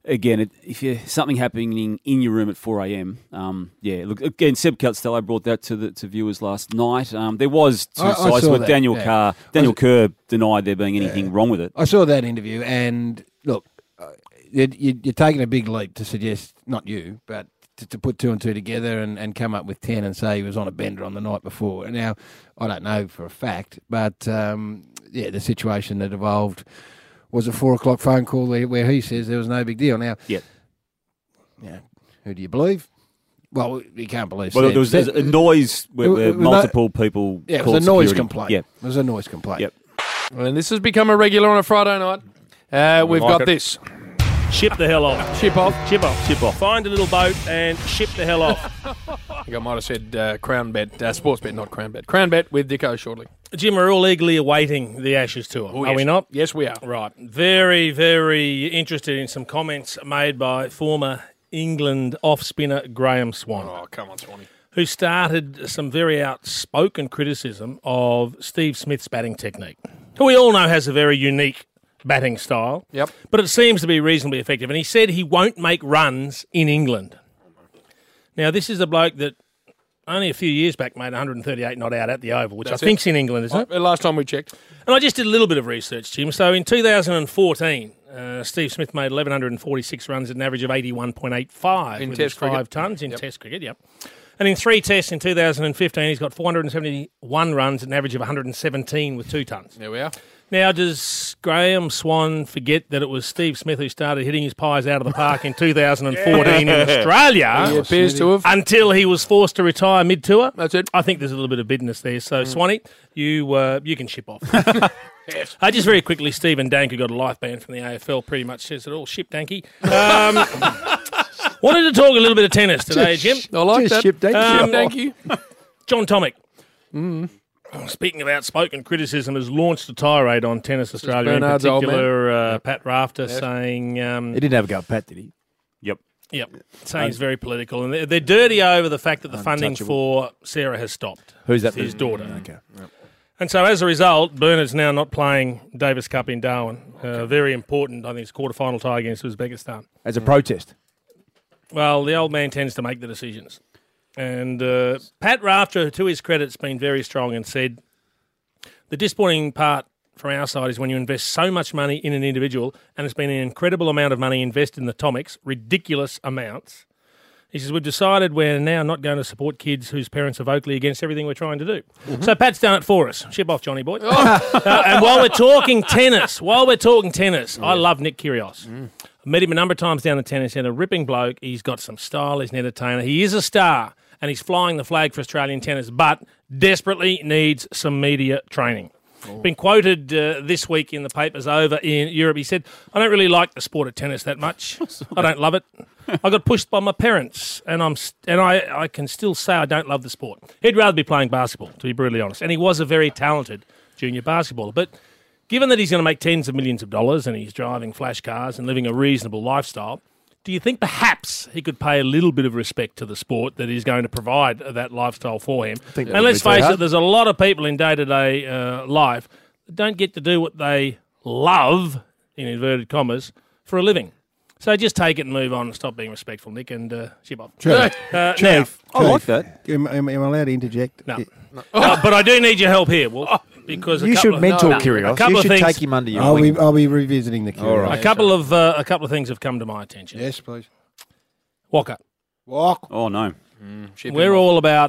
again, it, if you something happening in your room at four a.m., um, yeah, look, again, Seb Costello brought that to the to viewers last night. Um, there was two I- I sides, saw but that, Daniel yeah. Carr, Daniel Kerr denied there being anything wrong with it. I saw that interview, and look, uh, you, you, you're taking a big leap to suggest, not you, but to, to put two and two together and, and come up with ten and say he was on a bender on the night before. Now, I don't know for a fact, but um, yeah, the situation that evolved was a four o'clock phone call where, where he says there was no big deal. Now, Yep. yeah, who do you believe? Well, you can't believe. Well, Seb. there was, there was a noise where, It- where it was no- multiple people. Yeah, it called was a noise security. complaint. Yep. It was a noise complaint. Yep. And this has become a regular on a Friday night. Uh, we've like got it. this. Ship the hell off. Ship off. Ship off. Ship off. Find a little boat and ship the hell off. I think I might have said uh, Crown Bet, uh, Sports Bet, not Crown Bet. Crown Bet with Dicko shortly. Jim, we're all eagerly awaiting the Ashes tour, Oh, are yes. we not? Yes, we are. Right. Very, very interested in some comments made by former England off-spinner Graham Swan, Oh, come on, Swanee. who started some very outspoken criticism of Steve Smith's batting technique, who we all know has a very unique batting style. Yep. But it seems to be reasonably effective. And he said he won't make runs in England. Now, this is a bloke that only a few years back made one thirty-eight not out at the Oval, which That's I it. think's in England, isn't it? Uh, Last time we checked. And I just did a little bit of research, Jim. So in two thousand fourteen, uh, Steve Smith made one thousand one hundred forty-six runs at an average of eighty-one point eight five In with Test his five cricket. tons in Yep. Test cricket, yep. And in three tests in two thousand fifteen, he's got four hundred seventy-one runs at an average of one hundred seventeen with two tons. There we are. Now, does Graham Swan forget that it was Steve Smith who started hitting his pies out of the park in two thousand fourteen in Australia He appears to have. until he was forced to retire mid-tour? That's it. I think there's a little bit of bitterness there. So, Swanee, you uh, you can ship off. Uh, just very quickly, Stephen Dank, who got a life ban from the A F L, pretty much says it all. Ship Danky. Um, wanted to talk a little bit of tennis today, Jim. I like Just that. ship Danky Um, off. Thank you. John Tomic. Speaking of outspoken criticism, has launched a tirade on Tennis Australia, in Bernard's old particular uh, Pat Rafter, saying... Um, He didn't have a go at Pat, did he? Yep. Yep, saying he's very political. And they're, they're dirty over the fact that the funding Untouchable. for Sarah has stopped. Who's that? His daughter. Okay. And so as a result, Bernard's now not playing Davis Cup in Darwin. Uh, very important, I think it's quarter-final tie against Uzbekistan. As a protest. Well, the old man tends to make the decisions. And uh, Pat Rafter, to his credit, has been very strong and said, the disappointing part from our side is when you invest so much money in an individual, and it's been an incredible amount of money invested in the Tomics, ridiculous amounts. He says, we've decided we're now not going to support kids whose parents are vocally against everything we're trying to do. Mm-hmm. So Pat's done it for us. Ship off, Johnny boy. uh, and while we're talking tennis, while we're talking tennis, I love Nick Kyrgios. Mm. I met him a number of times down the tennis. He's a ripping bloke. He's got some style. He's an entertainer. He is a star, and he's flying the flag for Australian tennis, but desperately needs some media training. Oh. Been quoted uh, this week in the papers over in Europe. He said, I don't really like the sport of tennis that much. I don't love it. I got pushed by my parents, and I'm st- and I, I can still say I don't love the sport. He'd rather be playing basketball, to be brutally honest. And he was a very talented junior basketballer. But given that he's going to make tens of millions of dollars and he's driving flash cars and living a reasonable lifestyle, do you think perhaps he could pay a little bit of respect to the sport that is going to provide that lifestyle for him? And let's face it, there's a lot of people in day-to-day uh, life that don't get to do what they love, in inverted commas, for a living. So just take it and move on and stop being respectful, Nick, and uh, ship off. Sure. Uh, Chief, I like that. Am, am, am I allowed to interject? now, no. Uh, but I do need your help here, Wolf, because a You couple should of, mentor no, Kyrgios. A couple You of should things, take him under your I'll wing. be, I'll be revisiting the Q. All right. a couple of uh, a couple of things have come to my attention. Yes, please. Walker, Walk. Oh, no. Ship we're him off. all about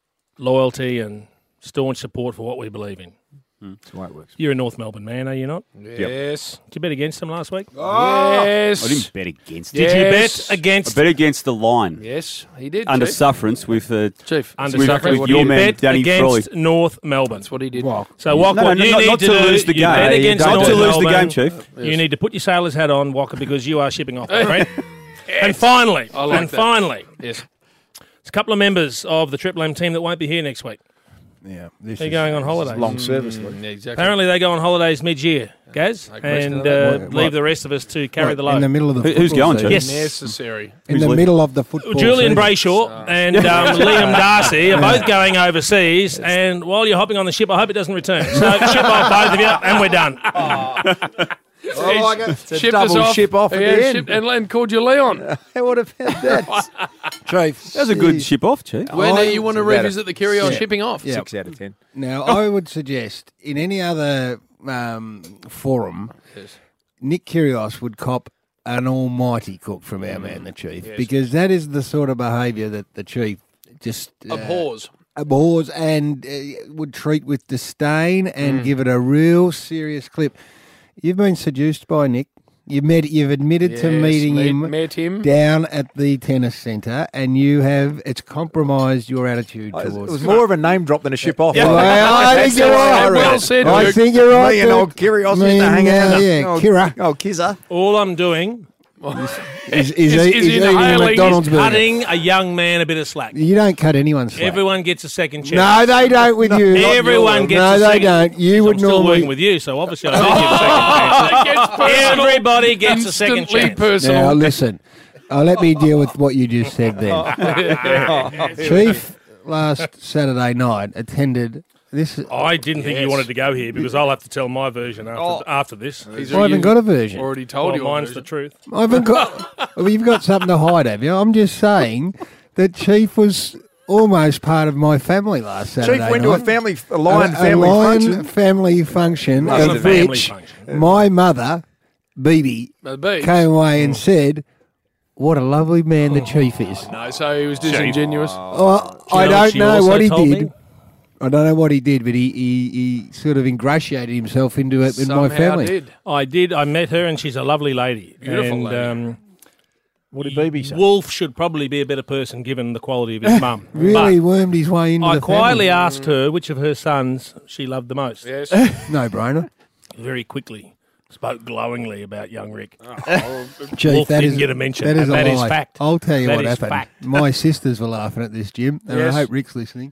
loyalty and staunch support for what we believe in. That's the way it works. You're a North Melbourne man, are you not? Yes. Did you bet against them last week? Yes. I didn't bet against Did it. you Yes. bet against I bet against the line. Yes, he did. Under Chief. sufferance with uh, Chief. under with- suffering? with You your man, bet Danny against Frawley. North Melbourne. That's what he did. Walk. So, Walker, No, no, what you not- need not to, to do, lose the you game. bet Yeah, against don't North to lose the Melbourne. game, Chief. You need to put your sailor's hat on, Walker, because you are shipping off, my friend. And finally, I like and that. finally, Yes. there's a couple of members of the Triple M team that won't be here next week. Yeah, this They're is- going on this is holiday. Long service. Mm, yeah, exactly. Apparently, they go on holidays mid-year, Gaz, No question and of that. uh, What- leave what? the rest of us to carry What, the load. in the middle of the Who- who's football going, season? Chief? Yes. Necessary. In the leaving? middle of the football Julian season. Brayshaw and um, Liam Darcy are both going overseas, and while you're hopping on the ship, I hope it doesn't return. So ship off both of you, and we're done. Oh, I got It's a shipped double us off. ship off at Yeah, the end. shipped- and, and called you Leon. What about that? Chief. That was a good ship off, Chief. When I- you want to About a- revisit the Kyrgios Yeah. shipping off? Yeah. Six out of ten. Now, I would suggest in any other um, forum, Nick Kyrgios would cop an almighty cook from our man, the Chief, because that is the sort of behaviour that the Chief just uh, Abhors. abhors and uh, would treat with disdain and give it a real serious clip. You've been seduced by Nick. You've met. You've admitted to Yes, meeting met- him met him. down at the tennis centre, and you have it's compromised your attitude It towards. was more of a name drop than a ship off. Well, I think you're right. Well said, I Duke. think you're right. Me and Duke. old Kyrgios Me used to hang and, out. uh, Yeah, Oh, Kira. Oh, Kizza. All I'm doing Is, is, Is- he- is is eating a inhaling, McDonald's is burger. cutting a young man a bit of slack. You don't cut anyone's slack. Everyone gets a second chance. No, they don't with you. Everyone gets No, a they second don't. You I'm would still normally. working with you, so obviously I do give second chances. It gets personal. Everybody gets a second Instantly chance. personal. Now listen. Uh, let me deal with what you just said then. Chief last Saturday night attended this. I didn't think you wanted to go here because I'll have to tell my version after, Oh. after this. He's I haven't got a version. already told Well, you. mine's the truth. I haven't got. Well, you've got something to hide, have you? I'm just saying that Chief was almost part of my family last Saturday Chief went to a night. family, a lion a, family a lion function. family function, Wasn't of a family which function. my mother, Beebe, The beach. came away and said, "What a lovely man the Chief is." No, so he was disingenuous. Oh, Do you I know what don't she know also what he told did. me? I don't know what he did, but he, he, he sort of ingratiated himself into it with Somehow my family. did. I did. I met her, and she's a lovely lady. Beautiful and, lady. Um, What did B B say? Wolf should probably be a better person given the quality of his mum. Really But wormed his way into I the quietly asked her which of her sons she loved the most. Yes. family. No brainer. Very quickly spoke glowingly about young Rick. Chief, Wolf that didn't is get a mention, That is and a that is lie. fact. I'll tell you That what is happened. fact. My sisters were laughing at this, Jim, and Yes. I hope Rick's listening.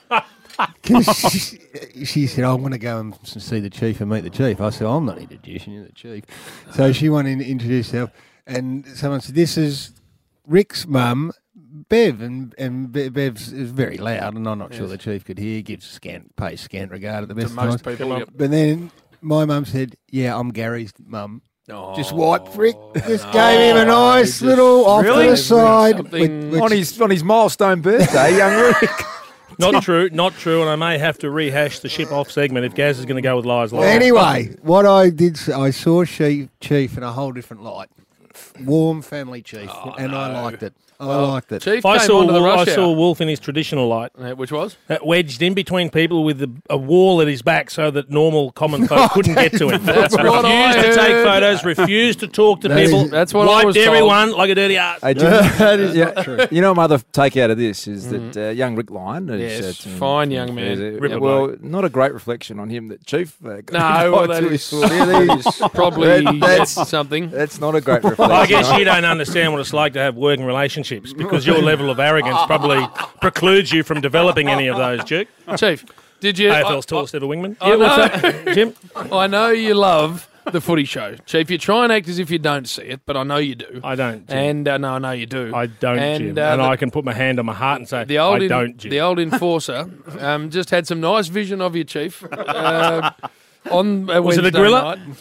'Cause she, she said, "I want to go and see the chief and meet the chief." I said, "I'm not introducing you to the chief." So she wanted to introduce herself, and someone said, "This is Rick's mum, Bev," and and Be- Bev's is very loud, and I'm not sure the chief could hear. Gives scant, pays scant regard at the best of Most times. people. Yep. But then my mum said, "Yeah, I'm Gary's mum." Oh, Just wiped Rick. Just gave him a nice just little off Really? to the side. Something- which- on his on his milestone birthday, young Rick. Not true, not true, and I may have to rehash the ship off segment if Gaz is going to go with lies. lies. Anyway, what I did, s- I saw Chief, Chief in a whole different light. Warm family chief, and I liked it. I liked it. Chief I came saw, onto the I rush saw hour. Wolf in his traditional light, Uh, Which was? uh, wedged in between people with a, a wall at his back so that normal common folk couldn't get to him. That's refused what I to take heard. photos, refused to talk to That people. is- That's what I wiped was told. everyone like a dirty ass. Hey, Jim, that is yeah, true. You know, my other take out of this is that uh, young Rick Lyon is Yes, uh, to- fine to- young man. is a- Ripper well, not a great reflection on him that Chief. Uh, got No, well, invited that to is, his- that is probably That- that's- something. That's not a great reflection. I guess on- you don't understand what it's like to have working relationships because your level of arrogance probably precludes you from developing any of those, Duke. Chief, did you? A F L's I- tallest ever wingman. I Yeah, what's know. that, Jim? I know you love the footy show, Chief. You try and act as if you don't see it, but I know you do. I don't, Jim. And uh, no, I know you do. I don't, and, Jim. uh, and the, I can put my hand on my heart and say, the old I en- don't, Jim. the old enforcer um, just had some nice vision of you, Chief. Uh, on a Was it a Wednesday griller? night.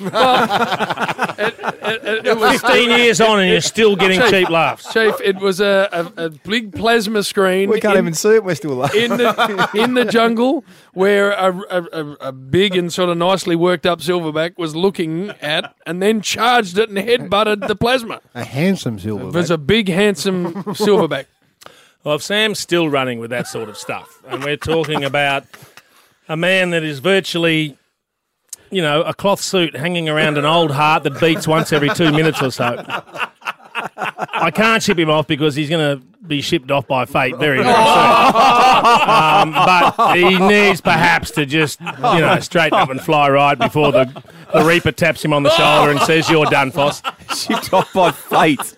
Well, it, it, it, it was fifteen years on and you're still getting Chief. cheap laughs. Chief, it was a, a, a big plasma screen. we can't in, even see it. We're still laughing. in the in the jungle where a, a, a, a big and sort of nicely worked up silverback was looking at and then charged it and headbutted the plasma. A handsome It silver. was a big handsome silverback. Well, if Sam's still running with that sort of stuff, and we're talking about a man that is virtually, you know, a cloth suit hanging around an old heart that beats once every two minutes or so, I can't ship him off because he's going to be shipped off by fate very, very soon. Um, but he needs perhaps to just, you know, straighten up and fly right before the, the Reaper taps him on the shoulder and says, "You're done, Foss." Shipped off by fate.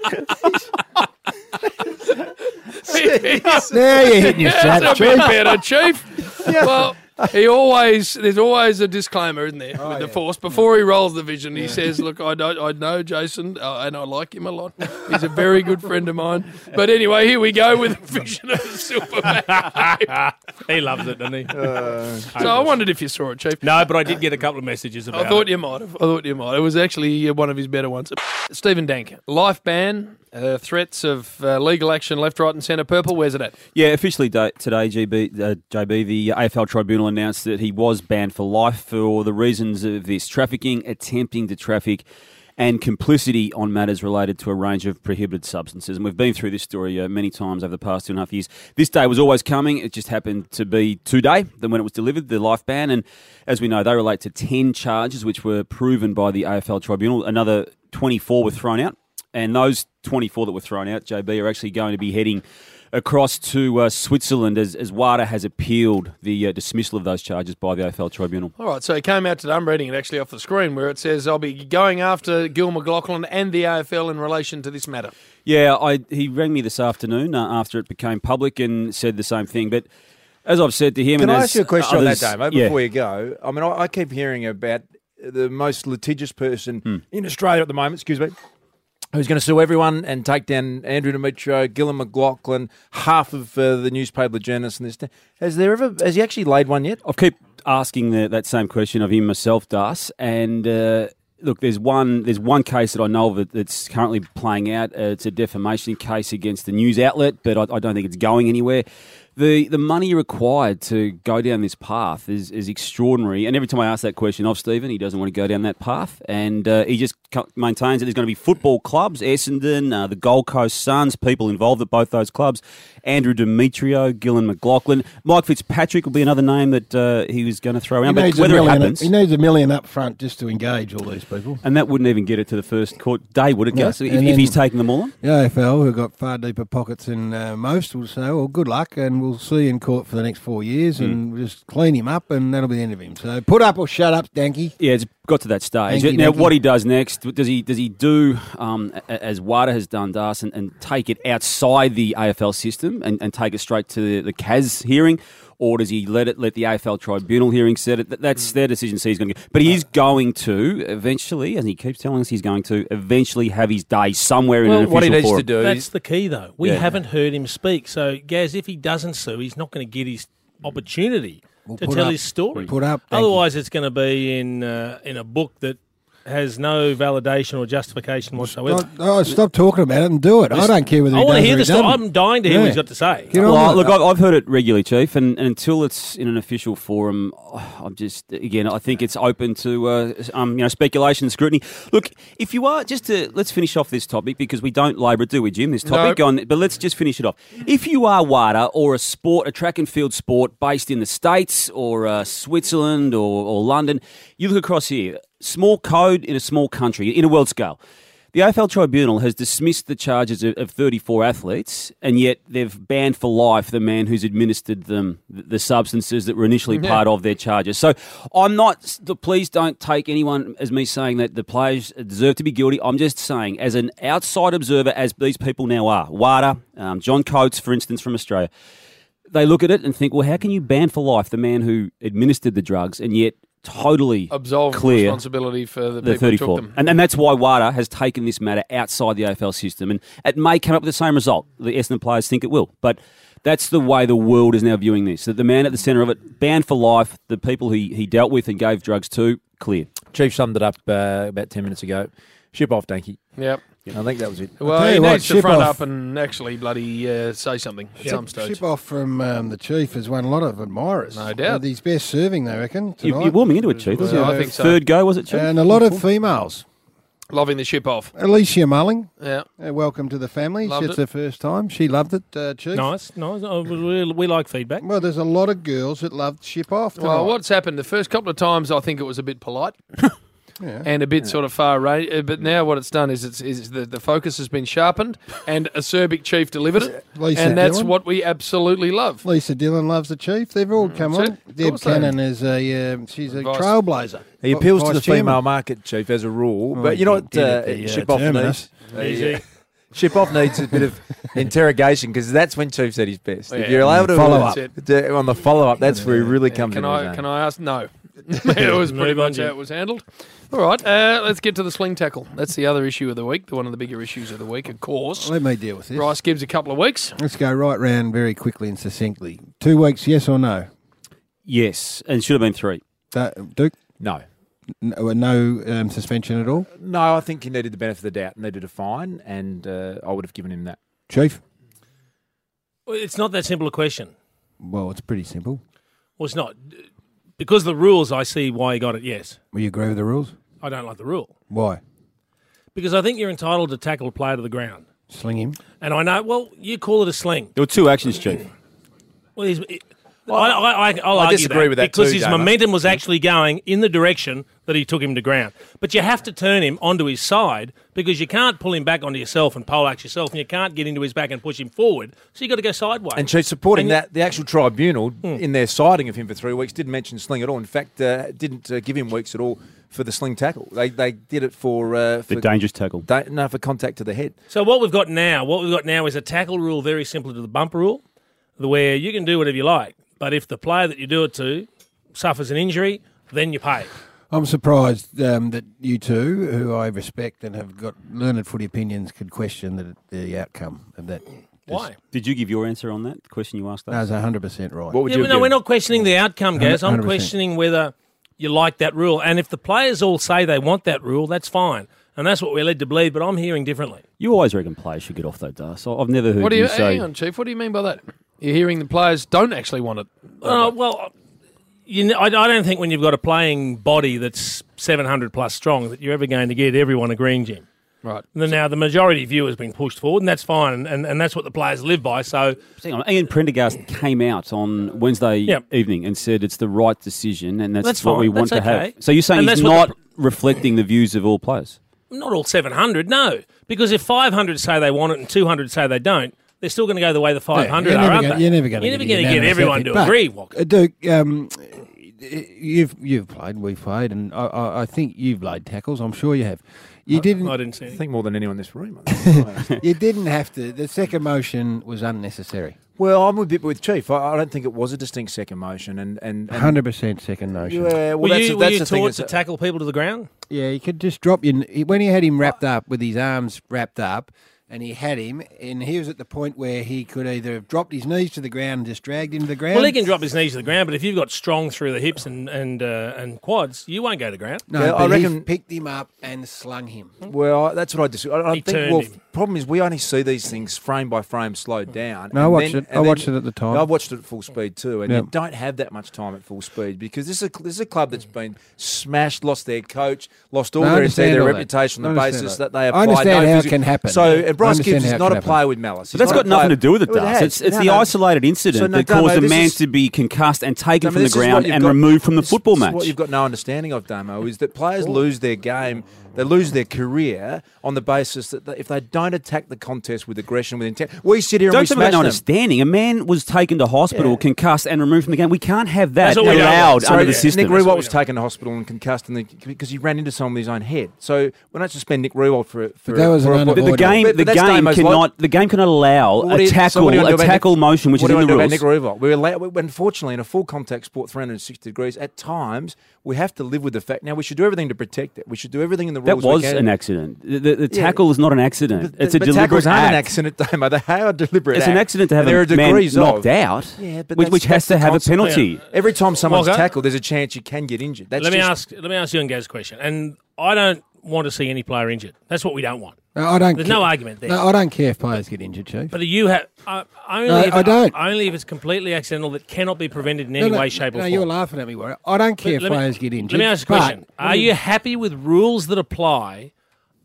Now you're hitting your That's straps, a bit Chief. better, Chief. Well, he always there's always a disclaimer, isn't there, Oh, with the force before he rolls the vision. He says, "Look, I don't, I know Jason, uh, and I like him a lot. He's a very good friend of mine." But anyway, here we go with the vision of Superman. He loves it, doesn't he? Uh, So I wondered if you saw it, Chief. No, but I did get a couple of messages about I thought it. you might have. I thought you might. It was actually uh, one of his better ones. Stephen Dank, life ban, uh, threats of uh, legal action left, right and centre. Purple, where's it at? Yeah, officially da- today, G B, uh, J B, the A F L Tribunal announced that he was banned for life for the reasons of this trafficking, attempting to traffic, and complicity on matters related to a range of prohibited substances. And we've been through this story uh, many times over the past two and a half years. This day was always coming. It just happened to be today than when it was delivered, the life ban. And as we know, they relate to ten charges which were proven by the A F L Tribunal. Another twenty-four were thrown out. And those twenty-four that were thrown out, J B, are actually going to be heading across to uh, Switzerland as, as WADA has appealed the uh, dismissal of those charges by the A F L Tribunal. All right, so he came out today. I'm reading it actually off the screen where it says, I'll be going after Gil McLaughlin and the A F L in relation to this matter. Yeah, I, he rang me this afternoon uh, after it became public and said the same thing. But as I've said to him... Can and I as ask you a question others, on that, Damo, yeah. before you go? I mean, I, I keep hearing about the most litigious person Hmm. in Australia at the moment, excuse me, who's going to sue everyone and take down Andrew Demetrio, Gillan McLaughlin, half of uh, the newspaper journalists and this. Has there ever, has he actually laid one yet? I keep asking the, that same question of him myself, Das, and uh, look, there's one there's one case that I know of that, that's currently playing out. Uh, it's a defamation case against the news outlet, but I, I don't think it's going anywhere. The the money required to go down this path is, is extraordinary. And every time I ask that question of Stephen, he doesn't want to go down that path. And uh, he just maintains that there's going to be football clubs, Essendon, uh, the Gold Coast Suns, people involved at both those clubs, Andrew Demetrio, Gillan McLaughlin. Mike Fitzpatrick will be another name that uh, he was going to throw around. But whether it happens... He needs a million up front just to engage all these people. And that wouldn't even get it to the first court day, would it, No. Gus? If, And if then he's taking them all on? The A F L, who've got far deeper pockets than uh, most, will say, well, good luck, and we'll see you in court for the next four years, Mm. and we'll just clean him up, and that'll be the end of him. So put up or shut up, Danky. Yeah, it's got to that stage. Thank you, now, thank you. what he does next, does he does he do, um, a- as WADA has done, Das, and, and take it outside the A F L system and, and take it straight to the, the C A S hearing? Or does he let it let the A F L Tribunal hearing set it? That- That's their decision. So he's going to get, but he is going to eventually, and he keeps telling us he's going to eventually have his day somewhere in Well, an official what he needs forum. to do That's is... the key, though. We Yeah. haven't heard him speak. So, Gaz, if he doesn't sue, he's not going to get his opportunity Well, to put tell up- his story. put up, thank Otherwise, it's going to be in uh, in a book that has no validation or justification whatsoever. Oh, oh, stop talking about it and do it. I don't care whether I he want to does hear or the he story. doesn't. I'm dying to hear Yeah. what he's got to say. Get on Well, with look, it. I've I've heard it regularly, Chief, and, and until it's in an official forum, I'm just again, I think it's open to uh, um, you know speculation and scrutiny. Look, if you are just to let's finish off this topic because we don't labour it, do we, Jim? This topic, No. on, but let's just finish it off. If you are WADA or a sport, a track and field sport based in the States or uh, Switzerland or, or London, you look across here. Small code in a small country, in a world scale. The A F L Tribunal has dismissed the charges of, of thirty-four athletes, and yet they've banned for life the man who's administered them the substances that were initially Yeah. part of their charges. So I'm not, please don't take anyone as me saying that the players deserve to be guilty. I'm just saying, as an outside observer, as these people now are, WADA, um, John Coates, for instance, from Australia, they look at it and think, well, how can you ban for life the man who administered the drugs and yet totally Absolve clear responsibility for the, the people who thirty-four. took them. And, and that's why WADA has taken this matter outside the A F L system. And it may come up with the same result. The Essendon players think it will. But that's the way the world is now viewing this. That the man at the centre of it, banned for life, the people he, he dealt with and gave drugs to, clear. Chief summed it up uh, about ten minutes ago. Ship off, Danky. Yep. I think that was it. Well, tell he you what, needs to ship front off. up and actually bloody uh, say something at some stage. Ship off from um, the Chief has won a lot of admirers. No doubt. Uh, he's best serving, they reckon, You, tonight. you're warming into it, Chief. Well, This is I your think so. Third go, was it, Chief? And a lot of females. Loving the ship off. Alicia Mulling, Yeah. uh, welcome to the family. Loved It's it. her first time. She loved it, uh, Chief. Nice, nice. Oh, we, we like feedback. Well, there's a lot of girls that loved Ship Off tonight. Well, what's happened the first couple of times, I think it was a bit polite Yeah. and a bit sort of far range. uh, But now what it's done is it's is the, the focus has been sharpened and a Serbic chief delivered it. Lisa and that's Dillon. what we absolutely love. Lisa Dillon loves the Chief. They've all come that's on. it. Of Deb course they Cannon is a um, she's a Vice- trailblazer. He appeals to Vice the chairman. female market, Chief, as a rule. Oh, but you know he what? did Uh, at the, uh, Ship off terminus. needs. Easy. Ship off needs a bit of interrogation because that's when Chief said he's best. Yeah. if you're allowed to Follow uh, up. That's to- on the follow up, that's where he really comes Can into his I own. can I ask? No. It was pretty Move on, much how Jim. it was handled. All right, uh, let's get to the sling tackle. That's the other issue of the week, the one of the bigger issues of the week, of course. Let me deal with this. Bryce Gibbs, a couple of weeks. Let's go right round very quickly and succinctly. Two weeks, yes or no? Yes, and it should have been three. Uh, Duke? No. No, no um, suspension at all? No, I think he needed the benefit of the doubt, needed a fine, and uh, I would have given him that. Chief? Well, it's not that simple a question. Well, it's pretty simple. Well, it's not. Because the rules, I see why he got it, yes. Will you agree with the rules? I don't like the rule. Why? Because I think you're entitled to tackle a player to the ground. Sling him? And I know, well, you call it a sling. There were two actions, Chief. Well, he's, I, I, I, I'll I argue disagree that with that because too, his Damo. momentum was actually going in the direction that he took him to ground. But you have to turn him onto his side because you can't pull him back onto yourself and poleaxe yourself, and you can't get into his back and push him forward. So you've got to go sideways. And Chief, supporting And- that, the actual tribunal Hmm. in their citing of him for three weeks didn't mention sling at all. In fact, uh, didn't uh, give him weeks at all for the sling tackle. They they did it for uh, for The dangerous tackle. da- no for contact to the head. So what we've got now, what we've got now is a tackle rule very similar to the bump rule, where you can do whatever you like, but if the player that you do it to suffers an injury, then you pay. I'm surprised um, that you two, who I respect and have got learned footy opinions, could question the, the outcome of that. Why? Did you give your answer on that, the question you asked us? That was one hundred percent right. What would Yeah, you but have no, we're given? not questioning the outcome, Gaz. I'm one hundred percent. questioning whether you like that rule. And if the players all say they want that rule, that's fine. And that's what we're led to believe, but I'm hearing differently. You always reckon players should get off, though, Das. I've never heard What do you, you, say... hang on, Chief, what do you mean by that? You're hearing the players don't actually want it. Uh, well, you know, I, I don't think when you've got a playing body that's seven hundred plus strong that you're ever going to get everyone agreeing, Jim. Right. Now, the majority view has been pushed forward, and that's fine, and, and, and that's what the players live by. So, Hang on, Ian Prendergast came out on Wednesday Yep. evening and said it's the right decision, and that's, That's what fine. we want That's to okay. have. So you're saying And he's that's what not reflecting the views of all players? not all seven hundred, no. Because if five hundred say they want it and two hundred say they don't, they're still going to go the way the five hundred you're are, never aren't gonna- they? You're never going to You're get, never going to get everyone to But, agree, Walker. uh, Duke, um, you've you've played, we've played, and I, I, I think you've laid tackles. I'm sure you have. You didn't. I didn't see I anything. think more than anyone in this room. You didn't have to. The second motion was unnecessary. Well, I'm a bit with Chief. I, I don't think it was a distinct second motion, and and, and Hundred percent second motion. Yeah, well, Were that's you, that's were you the thing. taught is to that- tackle people to the ground? Yeah, he could just drop you. When he had him wrapped up with his arms wrapped up, and he had him, and he was at the point where he could either have dropped his knees to the ground and just dragged him to the ground. Well, he can drop his knees to the ground, but if you've got strong through the hips and and uh, and quads, you won't go to the ground. No, Yeah, but I he reckon- picked him up and slung him. Well, I- that's what I disagree. I, I He think. turned Well, him. problem is we only see these things frame by frame, slowed down. No, I and watched then- it. and I then- watched it at the time. I've watched it at full speed too, and Yep. you don't have that much time at full speed because this is a, this is a club that's been smashed, lost their coach, lost all No, I their, understand their all that. reputation on I the understand basis that. that they I apply understand no how it physi- can happen. So, I and Bryce understand Gibbs is how it not can a player happen. with malice. But that's got nothing to do with it, Well, it Das. has. It's, it's No, the no. isolated incident So, no, that Damo, caused the this man is- to be concussed and taken Damo, from the this is what ground you've and got- removed from the this- football this is match. What you've got no understanding of, Damo, is that players lose their game, they lose their career on the basis that they, if they don't attack the contest with aggression, with intent, we sit here and Don't we tell me smash about no them. understanding. A man was taken to hospital, Yeah. concussed, and removed from the game. We can't have that That's what we don't allowed want. under Sorry, the Nick system. Riewoldt was taken to hospital and concussed in the, because he ran into someone with his own head. So we don't suspend Nick Riewoldt for, for But that was for an a- The, the Avoidable. game, But- the but that's game Damo's cannot, lot. the game cannot allow What do a you- so tackle, what do you do a about tackle Nick- motion, which what is do in you the do about rules. Nick Riewoldt? We're allowed, we- unfortunately, in a full contact sport, three hundred sixty degrees, at times we have to live with the fact. Now we should do everything to protect it. We should do everything in the That rules. was we can. an accident. The, the, the Yeah. tackle is not an accident. But, it's a but deliberate tackles aren't act. an accident, Damo. They are a deliberate It's act. an accident to have And there a are man degrees knocked of. out, Yeah, but which, that's- which has that's to the have a consequence. penalty. Every time someone's Well, go- tackled, there's a chance you can get injured. That's let me just, ask. Let me ask you and Gaz a question. And I don't want to see any player injured. That's what we don't want. No, I don't. There's care. no argument there. No, I don't care if players get injured, Chief. But you have uh, only. No, if I it- don't. Only if it's completely accidental that cannot be prevented in No, any no, way, shape, or no, form. you're laughing at me, Warren. I don't care if Let me- players get injured. Let me ask you a but- question. Are you happy with rules that apply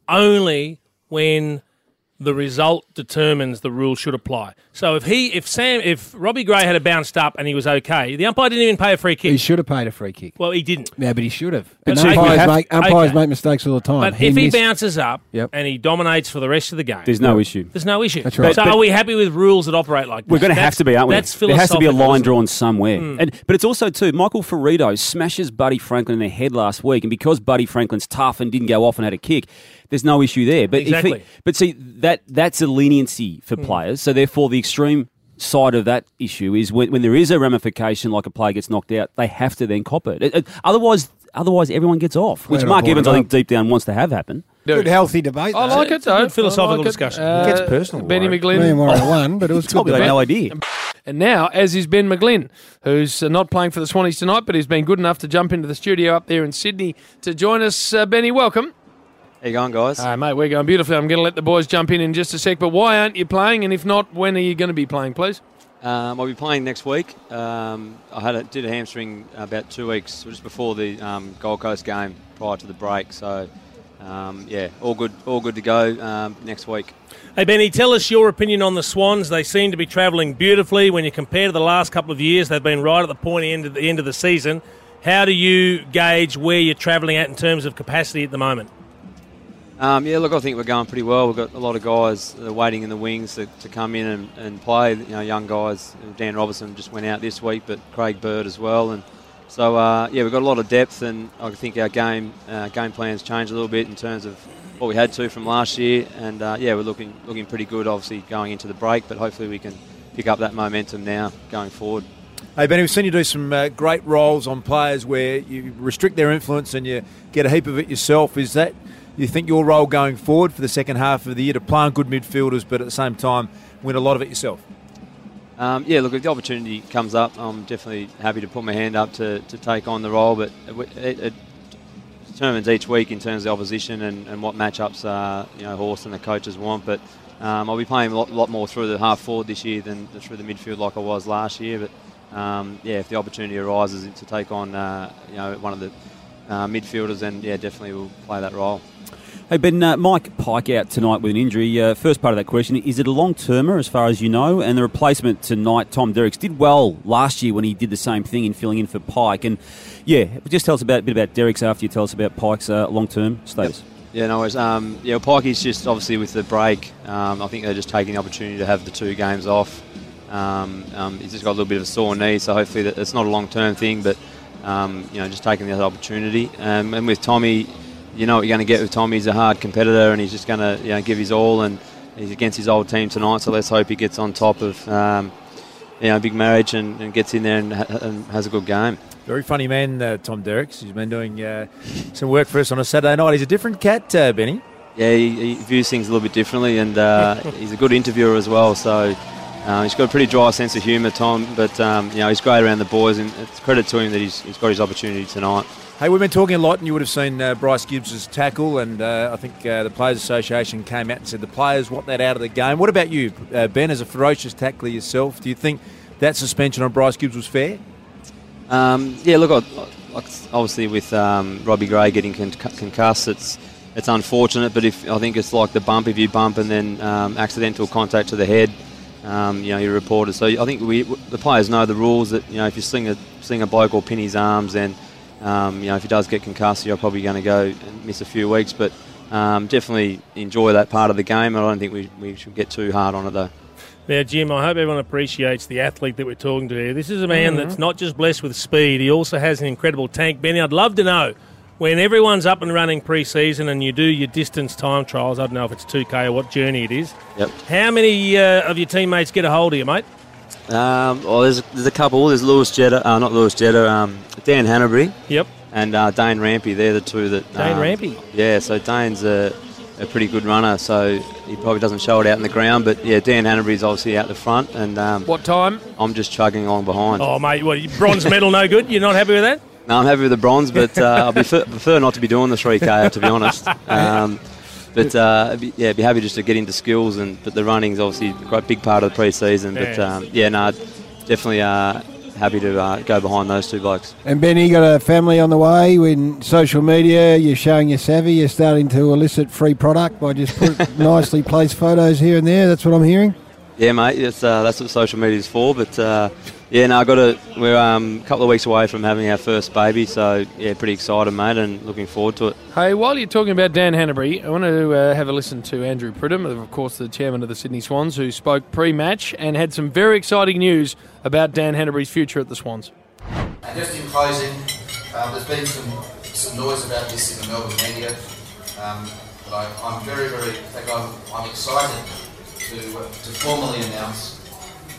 only when the result determines the rule should apply? So if he, if Sam, if Robbie Gray had a bounced up and he was okay, the umpire didn't even pay a free kick. He should have paid a free kick. Well, he didn't. Yeah, but he should have. But And so if you umpires have- make umpires okay. make mistakes all the time. But if he missed- bounces up Yep. and he dominates for the rest of the game, There's no issue. there's no issue. That's right. So But- are we happy with rules that operate like that? We're going to have That's- to be, aren't we? That's There has to be a philosophical, line isn't it? drawn somewhere. And but it's also too Michael Ferrito smashes Buddy Franklin in the head last week, and because Buddy Franklin's tough and didn't go off and had a kick, there's no issue there. But if Exactly. he, but see that that's a leniency for players, so therefore the extreme side of that issue is when, when there is a ramification, like a player gets knocked out, they have to then cop it. it, it otherwise, otherwise everyone gets off, which Well, Mark I Evans, I think, up. deep down wants to have happen. Good healthy debate. I though. like it, though. Good philosophical I like it. discussion. Uh, It gets personal, Benny Warren. McGlynn. Me and Warren won, but it was good Probably had debate. no idea. And now, as is Ben McGlynn, who's uh, not playing for the Swannies tonight, but he's been good enough to jump into the studio up there in Sydney to join us. Uh, Benny, welcome. How you going, guys? Uh, mate, we're going beautifully. I'm going to let the boys jump in in just a sec, but why aren't you playing? And if not, when are you going to be playing, please? Um, I'll be playing next week. Um, I had a, did a hamstring about two weeks just before the um, Gold Coast game prior to the break. So, um, yeah, all good, all good to go um, next week. Hey, Benny, tell us your opinion on the Swans. They seem to be travelling beautifully. When you compare to the last couple of years, they've been right at the pointy end of the end of the season. How do you gauge where you're travelling at in terms of capacity at the moment? Um, yeah, look, I think we're going pretty well. We've got a lot of guys that are waiting in the wings to, to come in and, and play. You know, young guys. Dan Robertson just went out this week, but Craig Bird as well. And so, uh, yeah, we've got a lot of depth, and I think our game uh, game plans changed a little bit in terms of what we had to from last year. And uh, yeah, we're looking looking pretty good, obviously going into the break. But hopefully, we can pick up that momentum now going forward. Hey, Benny, we've seen you do some uh, great roles on players where you restrict their influence and you get a heap of it yourself. Is that, you think, your role going forward for the second half of the year, to play on good midfielders but at the same time win a lot of it yourself? Um, yeah, look, if the opportunity comes up, I'm definitely happy to put my hand up to, to take on the role, but it, it determines each week in terms of the opposition and, and what matchups uh, you know, Horse and the coaches want. But um, I'll be playing a lot, lot more through the half forward this year than through the midfield like I was last year. But um, yeah, if the opportunity arises to take on uh, you know one of the uh, midfielders, then yeah, definitely we'll play that role. Hey, Ben, uh, Mike Pike out tonight with an injury. Uh, first part of that question, is it a long-termer as far as you know? And the replacement tonight, Tom Derricks, did well last year when he did the same thing in filling in for Pike. And, yeah, just tell us about, a bit about Derricks after you tell us about Pike's uh, long-term status. Yep. Yeah, no worries. Um, yeah, well, Pikey's just obviously with the break. Um, I think they're just taking the opportunity to have the two games off. Um, um, he's just got a little bit of a sore knee, so hopefully that it's not a long-term thing, but, um, you know, just taking that opportunity. Um, and with Tommy, you know what you're going to get with Tommy. He's a hard competitor, and he's just going to you know, give his all, and he's against his old team tonight, so let's hope he gets on top of um, you know, big marriage and, and gets in there and, ha- and has a good game. Very funny man, uh, Tom Derricks. He's been doing uh, some work for us on a Saturday night. He's a different cat, uh, Benny. Yeah, he, he views things a little bit differently, and uh, he's a good interviewer as well, so uh, he's got a pretty dry sense of humour, Tom, but um, you know, he's great around the boys, and it's credit to him that he's, he's got his opportunity tonight. Hey, we've been talking a lot, and you would have seen uh, Bryce Gibbs' tackle, and uh, I think uh, the Players Association came out and said the players want that out of the game. What about you, uh, Ben, as a ferocious tackler yourself? Do you think that suspension on Bryce Gibbs was fair? Um, yeah, look, I, I, obviously with um, Robbie Gray getting con- concussed, it's it's unfortunate, but if I think it's like the bump, if you bump and then um, accidental contact to the head, um, you know, you're reported. So I think we the players know the rules that, you know, if you sling a, sling a bloke or pin his arms, then Um, you know, if he does get concussed, you're probably going to go and miss a few weeks. But um, definitely enjoy that part of the game. I don't think we, we should get too hard on it, though. Now, Jim, I hope everyone appreciates the athlete that we're talking to here. This is a man Mm-hmm. that's not just blessed with speed, he also has an incredible tank. Benny, I'd love to know, when everyone's up and running pre-season and you do your distance time trials, I don't know if it's two K or what journey it is, Yep. how many uh, of your teammates get a hold of you, mate? Um, well, there's, there's a couple. There's Lewis Jetta, uh, not Lewis Jetta, um, Dan Hanbury. Yep. And uh, Dane Rampy. They're the two that... Dane um, Rampy? Yeah, so Dane's a, a pretty good runner, so he probably doesn't show it out in the ground. But, yeah, Dan Hanbury's obviously out the front. And um, What time? I'm just chugging along behind. Oh, mate, what, bronze medal no good? You're not happy with that? No, I'm happy with the bronze, but uh, I prefer, prefer not to be doing the three K, to be honest. Um, but, uh, be, yeah, be happy just to get into skills. And But the running's obviously quite a big part of the pre-season. But, Yeah. um, yeah, no, definitely uh, happy to uh, go behind those two blokes. And Benny, you got a family on the way. When social media, you're showing your savvy. You're starting to elicit free product by just put nicely placed photos here and there. That's what I'm hearing. Yeah, mate. It's, uh, that's what social media is for. But uh, yeah, no, I got a. We're um, a couple of weeks away from having our first baby, so yeah, pretty excited, mate, and looking forward to it. Hey, while you're talking about Dan Hanbury, I want to uh, have a listen to Andrew Pridham, of course the chairman of the Sydney Swans, who spoke pre-match and had some very exciting news about Dan Hanbury's future at the Swans. And just in closing, um, there's been some, some noise about this in the Melbourne media, um, but I, I'm very, very, in fact, I'm, I'm excited to, uh, to formally announce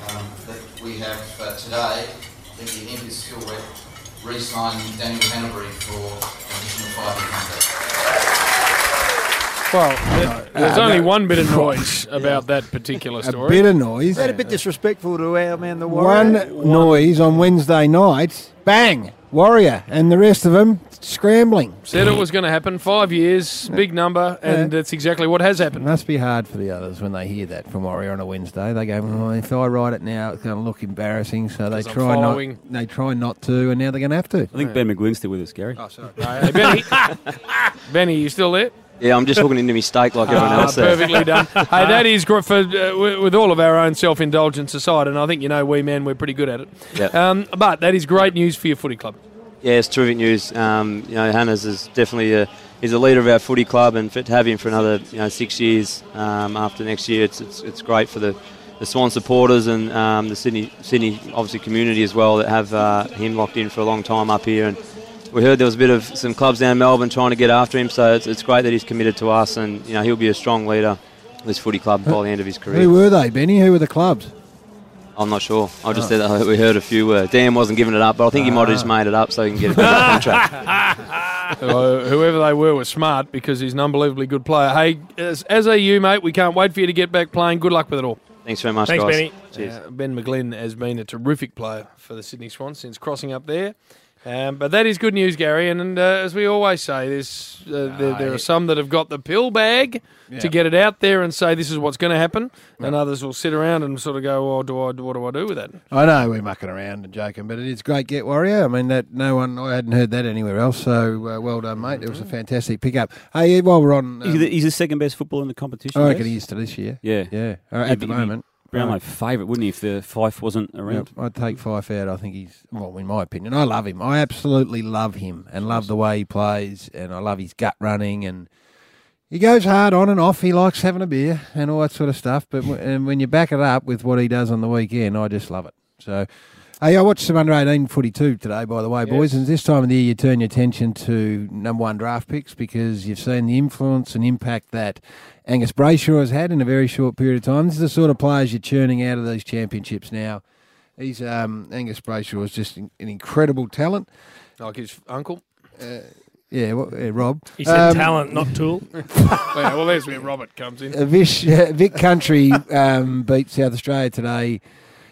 um, that we have uh, today, I think the ink is still wet, re-sign Daniel Hanbury for an additional five-year contract. Well, there- there's Uh, only no. one bit of noise about that particular A story. bit of noise. Is that a bit disrespectful to our man, the One Warrior? noise on Wednesday night. Bang! Warrior. And the rest of them scrambling. Said it was going to happen. Five years, big number, and that's exactly what has It happened. must be hard for the others when they hear that from Warrior on a Wednesday. They go, oh, if I write it now, it's going to look embarrassing. So they 'Cause I'm try not. following. They try not to, and now they're going to have to. I think Ben McGlynn's still with us, Gary. Oh, sorry. Hey, Benny, Benny, you still there? Yeah, I'm just hooking into my steak like everyone Ah, else there. perfectly done. Hey, that is good for uh, with with all of our own self-indulgence aside, and I think you know we men we're pretty good at it. Yep. Um, but that is great news for your footy club. Yeah, it's terrific news. Um, you know, Hannes is definitely a, he's a leader of our footy club, and for, to have him for another you know six years um, after next year, it's, it's it's great for the, the Swan supporters and um, the Sydney Sydney obviously community as well that have uh, him locked in for a long time up here. And we heard there was a bit of some clubs down in Melbourne trying to get after him, so it's, it's great that he's committed to us, and you know he'll be a strong leader of this footy club by the end of his career. Who were they, Benny? Who were the clubs? I'm not sure. I just Oh. said that we heard a few. Uh, Dan wasn't giving it up, but I think he might have just made it up so he can get a better contract. Uh, whoever they were was smart because he's an unbelievably good player. Hey, as, as are you, mate. We can't wait for you to get back playing. Good luck with it all. Thanks very much, Thanks, guys. Benny. Cheers. Uh, Ben McGlynn has been a terrific player for the Sydney Swans since crossing up there. Um, but that is good news, Gary. And, and uh, as we always say, there's, uh, there, there are some that have got the pill bag Yeah. to get it out there and say this is what's going to happen, and others will sit around and sort of go, "Oh, do I? What do I do with that?" I know we're mucking around and joking, but it is great get Warrior. I mean, that no one, I hadn't heard that anywhere else. So uh, well done, mate. It was a fantastic pickup. Hey, while we're on, He's, um, the, he's the second best footballer in the competition. I reckon Wes? he is to this year. Yeah. Yeah, uh, He'd at be- the he'd be moment. Brownlow Right. favourite, wouldn't he, if the Fife wasn't around? Yep, I'd take Fife out. I think he's, well, in my opinion, I love him. I absolutely love him and love the way he plays, and I love his gut running, and he goes hard on and off. He likes having a beer and all that sort of stuff. But w- and when you back it up with what he does on the weekend, I just love it. So, hey, I watched some under eighteen footy too today, by the way, boys. And this time of the year, you turn your attention to number one draft picks because you've seen the influence and impact that Angus Brayshaw has had in a very short period of time. This is the sort of players you're churning out of these championships now. He's um, Angus Brayshaw is just an incredible talent. Like his uncle. Uh, yeah, well, yeah, Rob. He said Um, talent, not tool. Yeah, well, there's where Robert comes in. Uh, Vish, uh, Vic Country um, beat South Australia today,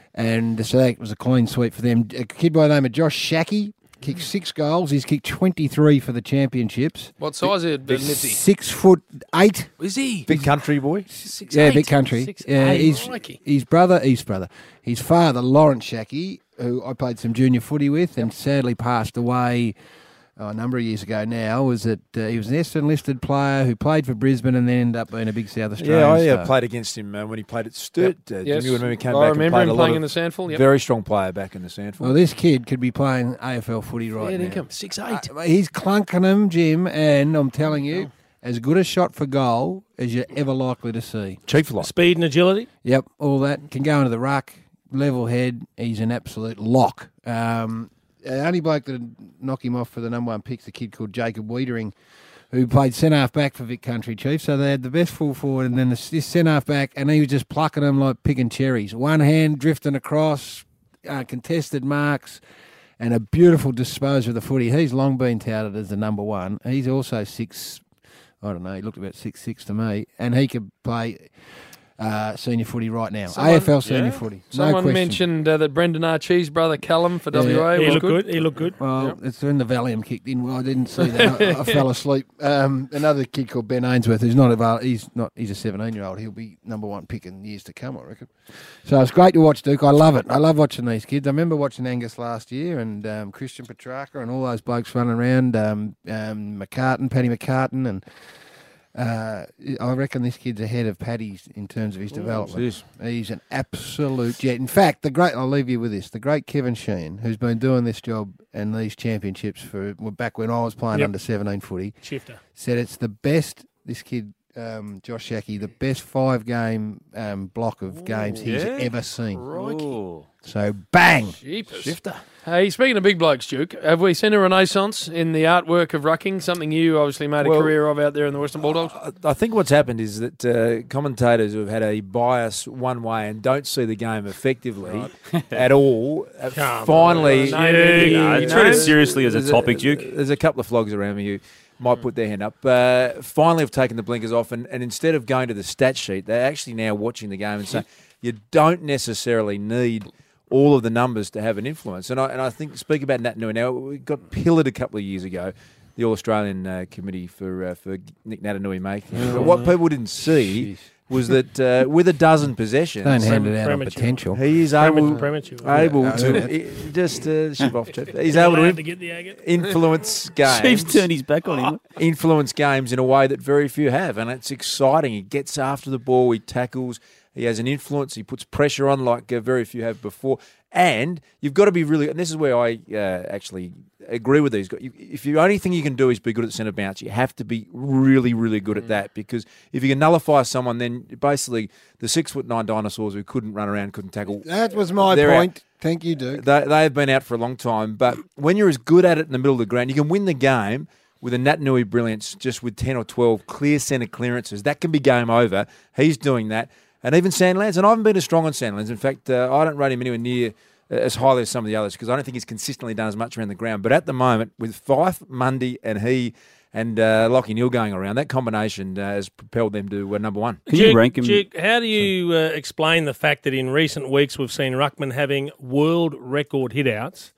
and so that was a clean sweep for them. A kid by the name of Josh Shackey kicked six goals. He's kicked twenty-three for the championships. What size is it, Mitzi? Six foot eight. Is he? Big country boy. Six, Yeah, eight. Vic Country. Six, yeah, eight. his, Crikey. his brother, his brother, his father, Lawrence Shackey, who I played some junior footy with, and sadly passed away oh, a number of years ago now, was that uh, he was an Essendon listed player who played for Brisbane and then ended up being a big South Australian Yeah, I uh, star. played against him uh, when he played at Sturt. Uh, Yes. Jimmy, when he came I back and remember played him a lot playing of- in the Sandful, yep. Very strong player back in the Sandful. Well, this kid could be playing A F L footy right Yeah, now. income. Six, eight. Uh, he's clunking them, Jim, and I'm telling you, as good a shot for goal as you're ever likely to see. Chief lot. Speed and agility. Yep, all that. Can go into the ruck, level head. He's an absolute lock. Um, the only bloke that knock him off for the number one pick's a kid called Jacob Wiedering, who played centre-half back for Vic Country Chiefs. So they had the best full forward and then this, this centre-half back, and he was just plucking them like picking cherries. One hand drifting across, uh, contested marks, and a beautiful disposer of the footy. He's long been touted as the number one. He's also six, I don't know, he looked about six six to me, and he could play uh, senior footy right now. Someone- A F L senior yeah. footy. No Someone question. mentioned uh, that Brendan Archie's brother Callum for Yeah. W A He was looked good. good. He looked good. Well, Yep. it's when the Valium kicked in. Well, I didn't see that. I, I fell asleep. Um, another kid called Ben Ainsworth, who's not available. He's not. He's a seventeen-year-old. He'll be number one pick in years to come, I reckon. So it's great to watch, Duke. I love it. I love watching these kids. I remember watching Angus last year and um, Christian Petrarca and all those blokes running around. Um, um, McCartan, Paddy McCartan, and. Uh, I reckon this kid's ahead of Paddy's in terms of his development. yes. He's an absolute jet. In fact, the great, I'll leave you with this, the great Kevin Sheehan, who's been doing this job and these championships for well, back when I was playing Yep. under seventeen footy, Shifter. said it's the best, this kid, um, Josh Shackey, the best five-game um, block of games he's yeah? ever seen. Crikey. Ooh. So, bang! Jeepers. Shifter. Hey, speaking of big blokes, Duke, have we seen a renaissance in the artwork of rucking? Something you obviously made a Well, career of out there in the Western Bulldogs? I think what's happened is that uh, commentators who have had a bias one way and don't see the game effectively at all, uh, Come finally... on, Duke. No, treat it seriously as a There's topic, Duke. There's a couple of flogs around me who might put their hand up. Uh, finally have taken the blinkers off, and, and instead of going to the stat sheet, they're actually now watching the game and saying, you don't necessarily need all of the numbers to have an influence. And I and I think, speak about Natanui now, we got pillared a couple of years ago, the All-Australian uh, Committee for uh, for Nick Natanui making. Oh, but what no. people didn't see was that uh, with a dozen possessions... Don't hand it out on potential. He is Premature. able, Premature. able Yeah. to... he- just uh, ship off, Chief. He's You're able allowed to to get the agate. influence games. Chief's turned his back on him. Influence games in a way that very few have, and it's exciting. He gets after the ball, he tackles, he has an influence, he puts pressure on like uh, very few have before. And you've got to be really, and this is where I uh, actually agree with these guys. If the only thing you can do is be good at centre bounce, you have to be really, really good at that, because if you can nullify someone, then basically the six foot nine dinosaurs who couldn't run around, couldn't tackle. That was my they're point. out. Thank you, Duke. They, they have been out for a long time, but when you're as good at it in the middle of the ground, you can win the game with a Natanui brilliance, just with ten or twelve clear centre clearances. That can be game over. He's doing that. And even Sandlands, and I haven't been as strong on Sandlands. In fact, uh, I don't rate him anywhere near uh, as highly as some of the others, because I don't think he's consistently done as much around the ground. But at the moment, with Fife, Mundy, and he, and uh, Lockie Neal going around, that combination uh, has propelled them to uh, number one. Can you rank him? Duke, how do you uh, explain the fact that in recent weeks we've seen Ruckman having world record hitouts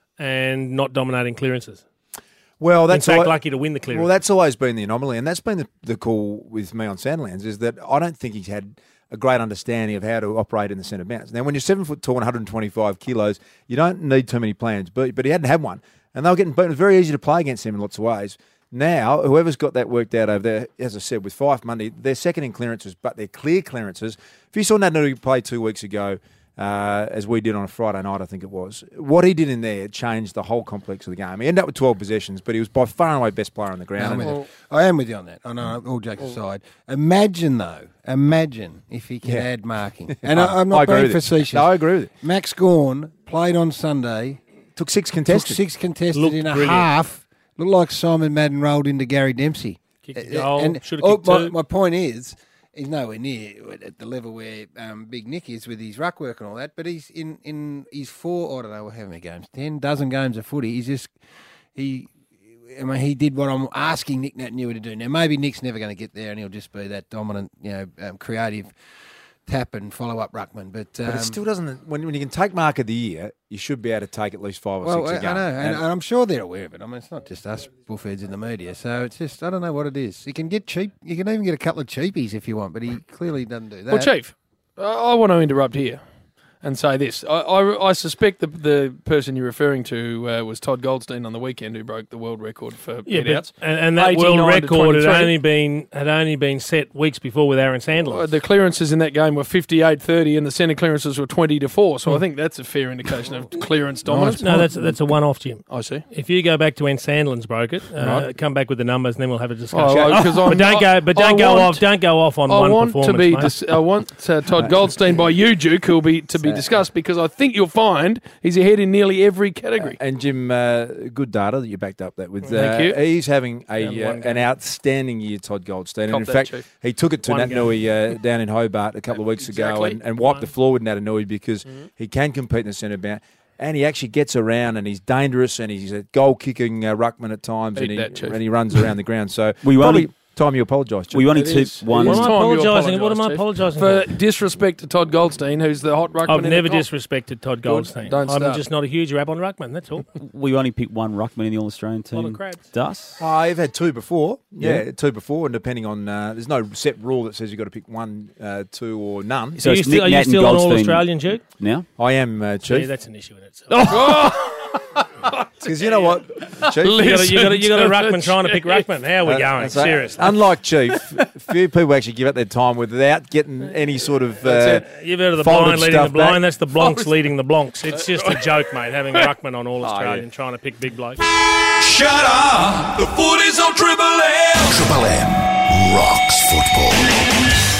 and not dominating clearances? Well, that's in fact al- lucky to win the clearance. Well, that's always been the anomaly, and that's been the, the call with me on Sandlands, is that I don't think he's had a great understanding of how to operate in the centre bounce. Now, when you're seven foot tall and one hundred twenty-five kilos, you don't need too many plans, but but he hadn't had one, and they were getting beaten. It was very easy to play against him in lots of ways. Now, whoever's got that worked out over there, as I said, with Fife Monday, they're second in clearances, but they're clear clearances. If you saw Natanui play two weeks ago, uh, as we did on a Friday night, I think it was, what he did in there changed the whole complex of the game. He ended up with twelve possessions, but he was by far and away best player on the ground. I'm with And- you. I am with you on that. I know, all jokes aside. Imagine, though, imagine if he can Yeah. add marking. And I- I, I'm I not agree being with you. facetious. No, I agree with you. Max Gawn played on Sunday, Took six took contested. six contested Looked in a brilliant. half. Looked like Simon Madden rolled into Gary Dempsey. Kicked a Uh, goal, and- should've oh, kicked my, two. my point is, he's nowhere near at the level where um, Big Nick is with his ruck work and all that. But he's in in his four. I don't know how many games, ten dozen games of footy. He's just he. I mean, he did what I'm asking Nick Natanui to do. Now, maybe Nick's never going to get there, and he'll just be that dominant, you know, um, creative tap and follow up ruckman. But, um, But it still doesn't. When, when you can take mark of the year, you should be able to take at least five or well, six I, a game. I know, and, And- and I'm sure they're aware of it. I mean, it's not just us bullfeds in the media. So it's just I don't know what it is. You can get cheap. You can even get a couple of cheapies if you want, but he clearly doesn't do that. Well, Chief, I I want to interrupt here and say this. I, I, I suspect the the person you're referring to uh, was Todd Goldstein on the weekend, who broke the world record for Yeah, hit-outs. but, and, and that world eighty-nine to record had twenty-three. only been had only been set weeks before with Aaron Sandler. Uh, the clearances in that game were fifty-eight thirty, and the centre clearances were twenty to four. So Hmm. I think that's a fair indication of clearance dominance. No, that's that's a one-off, Jim. I see. If you go back to when Sandlands broke it, uh, Right. come back with the numbers, and then we'll have a discussion. Oh, well, 'cause I'm- but don't go, but I don't go want- off. Don't go off on I one want to performance. be. mate. Dis- I want uh, Todd Goldstein by you, Duke, who'll be to be discussed, because I think you'll find he's ahead in nearly every category. And Jim, uh, good data that you backed up that with. Uh, Thank you. He's having Down a one uh, game. an outstanding year, Todd Goldstein. And Cop in that, fact, Chief. he took it to One Natanui uh, down in Hobart a couple of weeks ago Exactly. and, and wiped the One. floor with Natanui because Mm-hmm. he can compete in the centre bound. And he actually gets around, and he's dangerous, and he's a goal-kicking uh, ruckman at times, Eat and he, that, Chief. and he runs around the ground. So We probably only- time you apologise, Chief. We only It took is. one. It What is am I time you apologising? What am I Chief, apologising for for? disrespect to Todd Goldstein, who's the hot ruckman? I've in the never comp. disrespected Todd Goldstein. Don't I'm start. just not a huge rap on ruckman. That's all. We only picked one ruckman in the All-Australian Lot of team. crabs. Dus. Oh, I've had two before. Yeah, Yeah. two before, and depending on, uh, there's no set rule that says you've got to pick one, uh, two, or none. So So you it's still, are Nick you Nat and still an Goldstein. All-Australian, Duke? Now? I am, uh, Yeah, Chief. that's an issue in itself. Because you know what, Chief? You got a, you got a, you got a Listen to ruckman the trying to pick Chief. ruckman. How are we Uh, going? so, Seriously. Unlike Chief, few people actually give up their time without getting any sort of. Uh, You've heard of the folded blind leading the stuff blind. back. That's the blonks leading the blonks. It's just a joke, mate, having a ruckman on All-Australian trying to pick big blokes. Shut up! The footy's on Triple M! Triple M rocks football.